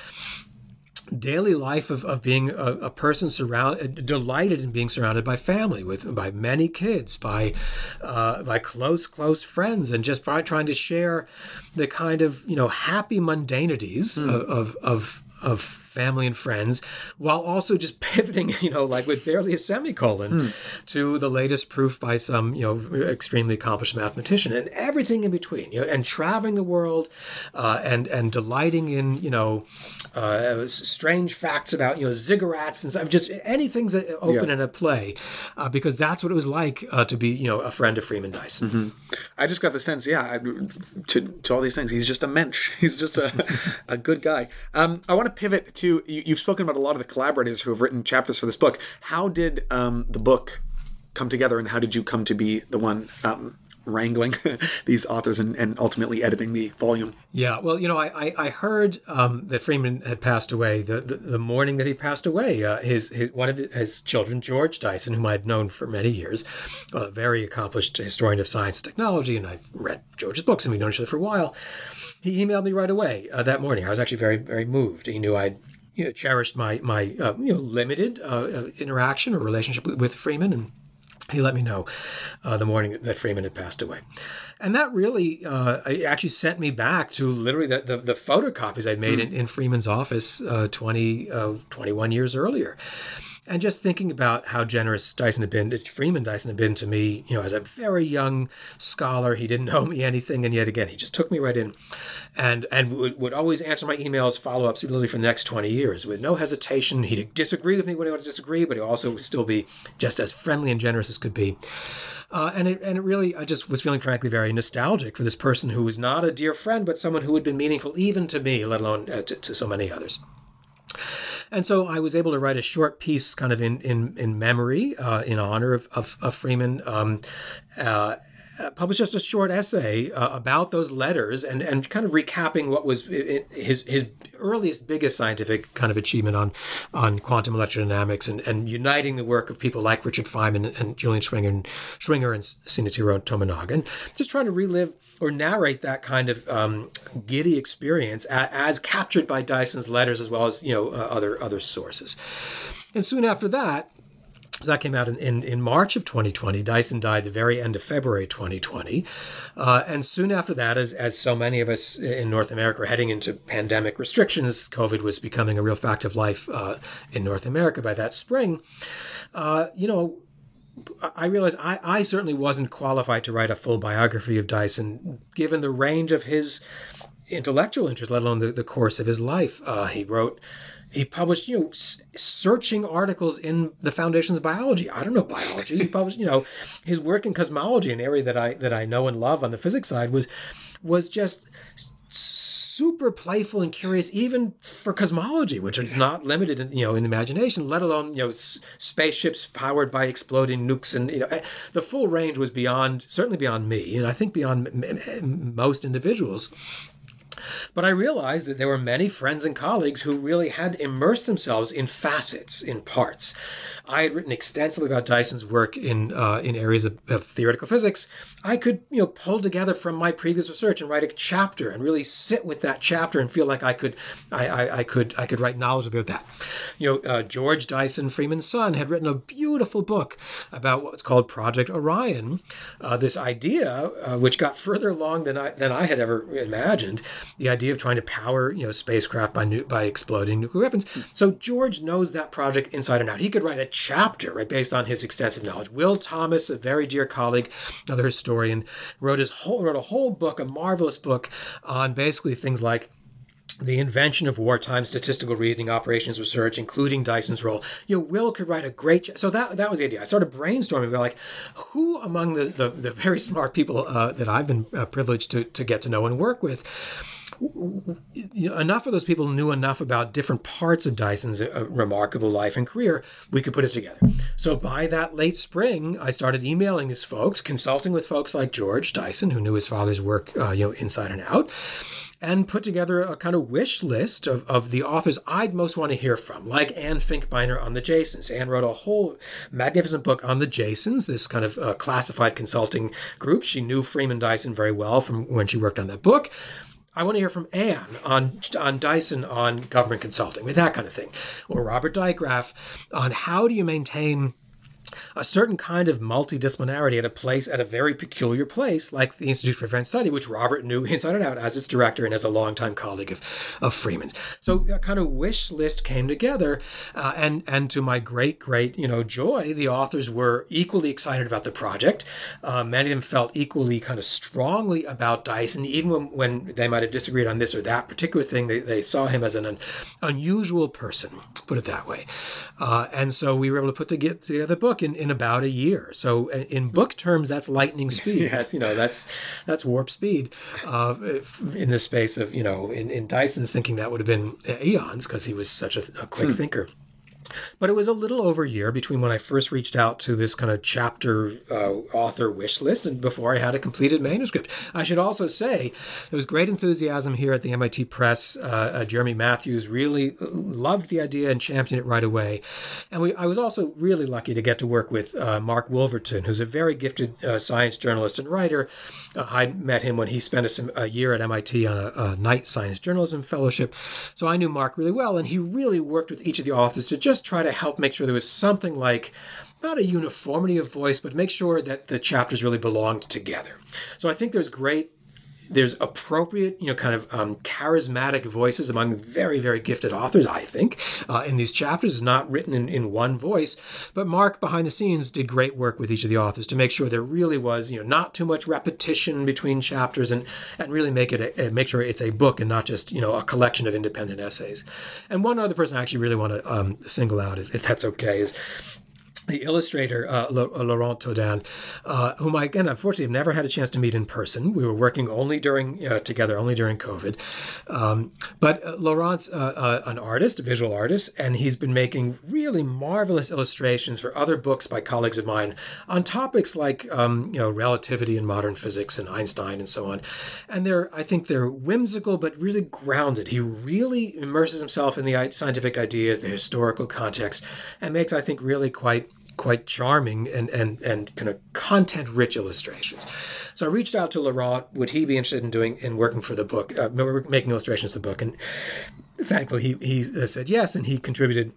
daily life of, of being a, a person surrounded, delighted in being surrounded by family, with by many kids, by uh, by close close friends, and just by trying to share the kind of, you know, happy mundanities mm. of of. of of family and friends, while also just pivoting, you know, like with barely a semicolon mm. to the latest proof by some, you know, extremely accomplished mathematician, and everything in between, you know, and traveling the world uh, and and delighting in, you know, uh, strange facts about, you know, ziggurats and stuff, just anything that open yeah. and at play, uh, because that's what it was like uh, to be, you know, a friend of Freeman Dyson. Mm-hmm. I just got the sense, yeah, I, to to all these things, he's just a mensch. He's just a a good guy. Um, I want to pivot to, you, you've spoken about a lot of the collaborators who have written chapters for this book. How did um, the book come together, and how did you come to be the one um, wrangling these authors and, and ultimately editing the volume? Yeah, well, you know, I I heard um, that Freeman had passed away the, the, the morning that he passed away. Uh, his, his one of his children, George Dyson, whom I had known for many years, a very accomplished historian of science and technology, and I've read George's books, and we've known each other for a while. He emailed me right away uh, that morning. I was actually very, very moved. He knew I'd you know, cherished my my uh, you know limited uh, interaction or relationship with, with Freeman, and he let me know uh, the morning that Freeman had passed away. And that really uh, actually sent me back to literally the, the, the photocopies I'd made mm. in, in Freeman's office uh, twenty, uh, twenty-one years earlier. And just thinking about how generous Dyson had been, Freeman Dyson had been to me, you know, as a very young scholar. He didn't know me anything, and yet again, he just took me right in, and and would, would always answer my emails, follow-ups, literally for the next twenty years with no hesitation. He'd disagree with me when he would disagree, but he also would still be just as friendly and generous as could be. Uh, and it and it really, I just was feeling, frankly, very nostalgic for this person who was not a dear friend, but someone who had been meaningful even to me, let alone uh, to, to so many others. And so I was able to write a short piece kind of in in, in memory, uh, in honor of, of, of Freeman, um, uh, published just a short essay uh, about those letters and, and kind of recapping what was his his earliest, biggest scientific kind of achievement on on quantum electrodynamics, and, and uniting the work of people like Richard Feynman and Julian Schwinger and, Schwinger and Shinichiro Tominaga, and just trying to relive or narrate that kind of um, giddy experience as, as captured by Dyson's letters, as well as you know uh, other other sources. And soon after that, so that came out in, in, in March of twenty twenty. Dyson died the very end of February twenty twenty. Uh, and soon after that, as, as so many of us in North America are heading into pandemic restrictions, COVID was becoming a real fact of life uh, in North America by that spring. Uh, you know, I realized I, I certainly wasn't qualified to write a full biography of Dyson, given the range of his intellectual interest, let alone the, the course of his life. Uh, he wrote... He published, you know, searching articles in the Foundations of Biology. I don't know biology. He published, you know, his work in cosmology, an area that I that I know and love on the physics side, was was just super playful and curious, even for cosmology, which is not limited, in, you know, in imagination. Let alone, you know, s- spaceships powered by exploding nukes, and you know, the full range was beyond, certainly beyond me, and I think beyond m- m- most individuals. But I realized that there were many friends and colleagues who really had immersed themselves in facets, in parts. I had written extensively about Dyson's work in uh, in areas of, of theoretical physics. I could, you know, pull together from my previous research and write a chapter and really sit with that chapter and feel like I could, I, I, I could, I could write knowledge about that. You know, uh, George Dyson, Freeman's son, had written a beautiful book about what's called Project Orion. Uh, this idea, uh, which got further along than I than I had ever imagined, the idea of trying to power, you know, spacecraft by nu- by exploding nuclear weapons. So George knows that project inside and out. He could write a chapter, right, based on his extensive knowledge. Will Thomas, a very dear colleague, another historian, wrote his whole wrote a whole book, a marvelous book on basically things like the invention of wartime statistical reasoning, operations research, including Dyson's role. You know, Will could write a great... Ch- so that that was the idea. I started brainstorming about, like, who among the, the, the very smart people uh, that I've been uh, privileged to, to get to know and work with, you know, enough of those people knew enough about different parts of Dyson's uh, remarkable life and career, we could put it together. So by that late spring, I started emailing these folks, consulting with folks like George Dyson, who knew his father's work, uh, you know, inside and out, and put together a kind of wish list of, of the authors I'd most want to hear from, like Anne Finkbeiner on the Jasons. Anne wrote a whole magnificent book on the Jasons, this kind of uh, classified consulting group. She knew Freeman Dyson very well from when she worked on that book. I want to hear from Anne on on Dyson on government consulting, with that kind of thing. Or Robert Dygraff on how do you maintain a certain kind of multidisciplinarity at a place, at a very peculiar place, like the Institute for Advanced Study, which Robert knew inside and out as its director and as a longtime colleague of, of Freeman's. So a kind of wish list came together, uh, and and to my great, great, you know, joy, the authors were equally excited about the project. Uh, many of them felt equally kind of strongly about Dyson, even when, when they might have disagreed on this or that particular thing. They, they saw him as an un, unusual person, put it that way. Uh, and so we were able to put together the book in, in about a year. So in book terms, that's lightning speed. Yeah. That's, you know, that's that's warp speed uh, in the space of, you know, in, in Dyson's thinking that would have been eons because he was such a, a quick hmm. thinker. But it was a little over a year between when I first reached out to this kind of chapter uh, author wish list and before I had a completed manuscript. I should also say there was great enthusiasm here at the M I T Press. Uh, uh, Jeremy Matthews really loved the idea and championed it right away. And we, I was also really lucky to get to work with uh, Mark Wolverton, who's a very gifted uh, science journalist and writer. Uh, I met him when he spent a, a year at M I T on a, a Knight Science Journalism Fellowship. So I knew Mark really well, and he really worked with each of the authors to just try to help make sure there was something like, not a uniformity of voice, but make sure that the chapters really belonged together. So I think there's great, there's appropriate, you know, kind of um, charismatic voices among very, very gifted authors, I think, uh, in these chapters. It's not written in, in one voice, but Mark behind the scenes did great work with each of the authors to make sure there really was, you know, not too much repetition between chapters and, and really make it, a, make sure it's a book and not just, you know, a collection of independent essays. And one other person I actually really want to um, single out, if, if that's okay, is the illustrator, uh, Laurent Todin, uh, whom I, again, unfortunately have never had a chance to meet in person. We were working only during, uh, together, only during COVID. Um, but uh, Laurent's uh, uh, an artist, a visual artist, and he's been making really marvelous illustrations for other books by colleagues of mine on topics like, um, you know, relativity in modern physics and Einstein and so on. And they're, I think they're whimsical, but really grounded. He really immerses himself in the scientific ideas, the historical context, and makes, I think, really quite quite charming and, and, and kind of content-rich illustrations. So I reached out to Laurent. Would he be interested in doing in working for the book, uh, making illustrations for the book? And thankfully, he he said yes, and he contributed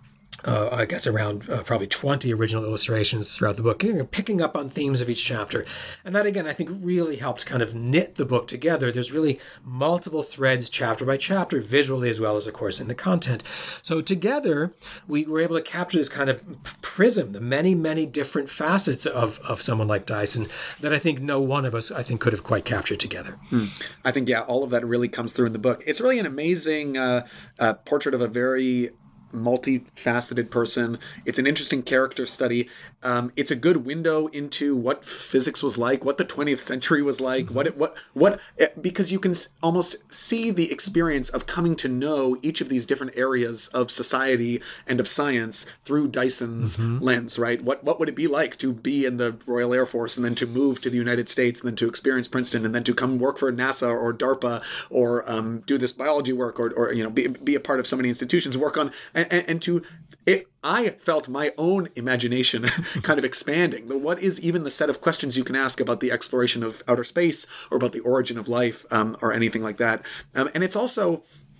Uh, I guess around uh, probably twenty original illustrations throughout the book, you know, picking up on themes of each chapter. And that, again, I think really helped kind of knit the book together. There's really multiple threads, chapter by chapter, visually as well as, of course, in the content. So together, we were able to capture this kind of prism, the many, many different facets of, of someone like Dyson that I think no one of us, I think, could have quite captured together. Hmm. I think, yeah, all of that really comes through in the book. It's really an amazing uh, uh, portrait of a very multifaceted person. It's an interesting character study. Um, it's a good window into what physics was like, what the twentieth century was like, what it, what what because you can almost see the experience of coming to know each of these different areas of society and of science through Dyson's mm-hmm. lens, right? What what would it be like to be in the Royal Air Force and then to move to the United States and then to experience Princeton and then to come work for NASA or DARPA or um, do this biology work or, or you know be, be a part of so many institutions, work on and, and, and to it. I felt my own imagination kind of expanding. What is even the set of questions you can ask about the exploration of outer space or about the origin of life um, or anything like that? Um, and it's also,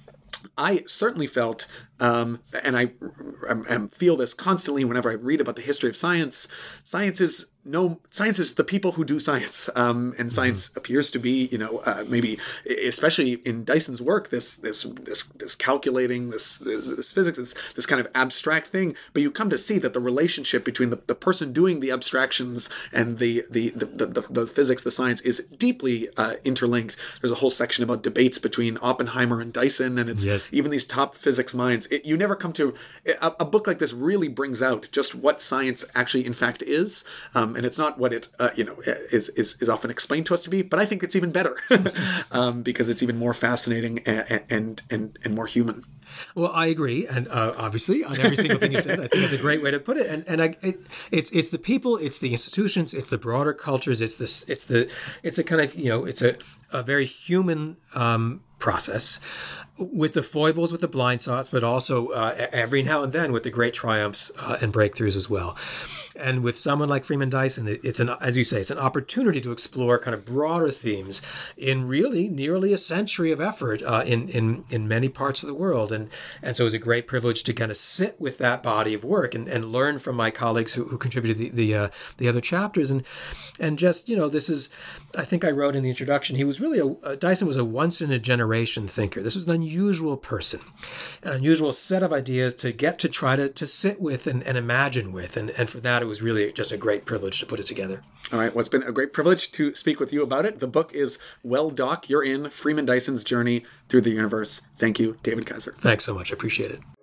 I certainly felt, um, and I, I, I feel this constantly whenever I read about the history of science, science is no science is the people who do science, um, and science mm-hmm. appears to be, you know, uh, maybe especially in Dyson's work, this this this this calculating, this this, this physics, this this kind of abstract thing. But you come to see that the relationship between the, the person doing the abstractions and the the the, the, the, the physics, the science, is deeply uh, interlinked. There's a whole section about debates between Oppenheimer and Dyson, and it's yes. even these top physics minds. It, you never come to a, a book like this really brings out just what science actually in fact is. Um, And it's not what it, uh, you know, is, is is often explained to us to be, but I think it's even better um, because it's even more fascinating and and and, and more human. Well, I agree, and uh, obviously on every single thing you said, I think that's a great way to put it. And and I, it, it's it's the people, it's the institutions, it's the broader cultures, it's this, it's the, it's a kind of you know, it's a a very human um, process, with the foibles, with the blind spots, but also uh, every now and then with the great triumphs uh, and breakthroughs as well. And with someone like Freeman Dyson, it's an, as you say, it's an opportunity to explore kind of broader themes in really nearly a century of effort uh, in in in many parts of the world. And and so it was a great privilege to kind of sit with that body of work and, and learn from my colleagues who, who contributed the the, uh, the other chapters. And and just you know, this is, I think I wrote in the introduction, he was really a uh, Dyson was a once in a generation thinker. This was an unusual person, an unusual set of ideas to get to try to to sit with and, and imagine with. And and for that, it was really just a great privilege to put it together. All right. Well, it's been a great privilege to speak with you about it. The book is Well, Doc, You're In, Freeman Dyson's Journey Through the Universe. Thank you, David Kaiser. Thanks so much. I appreciate it.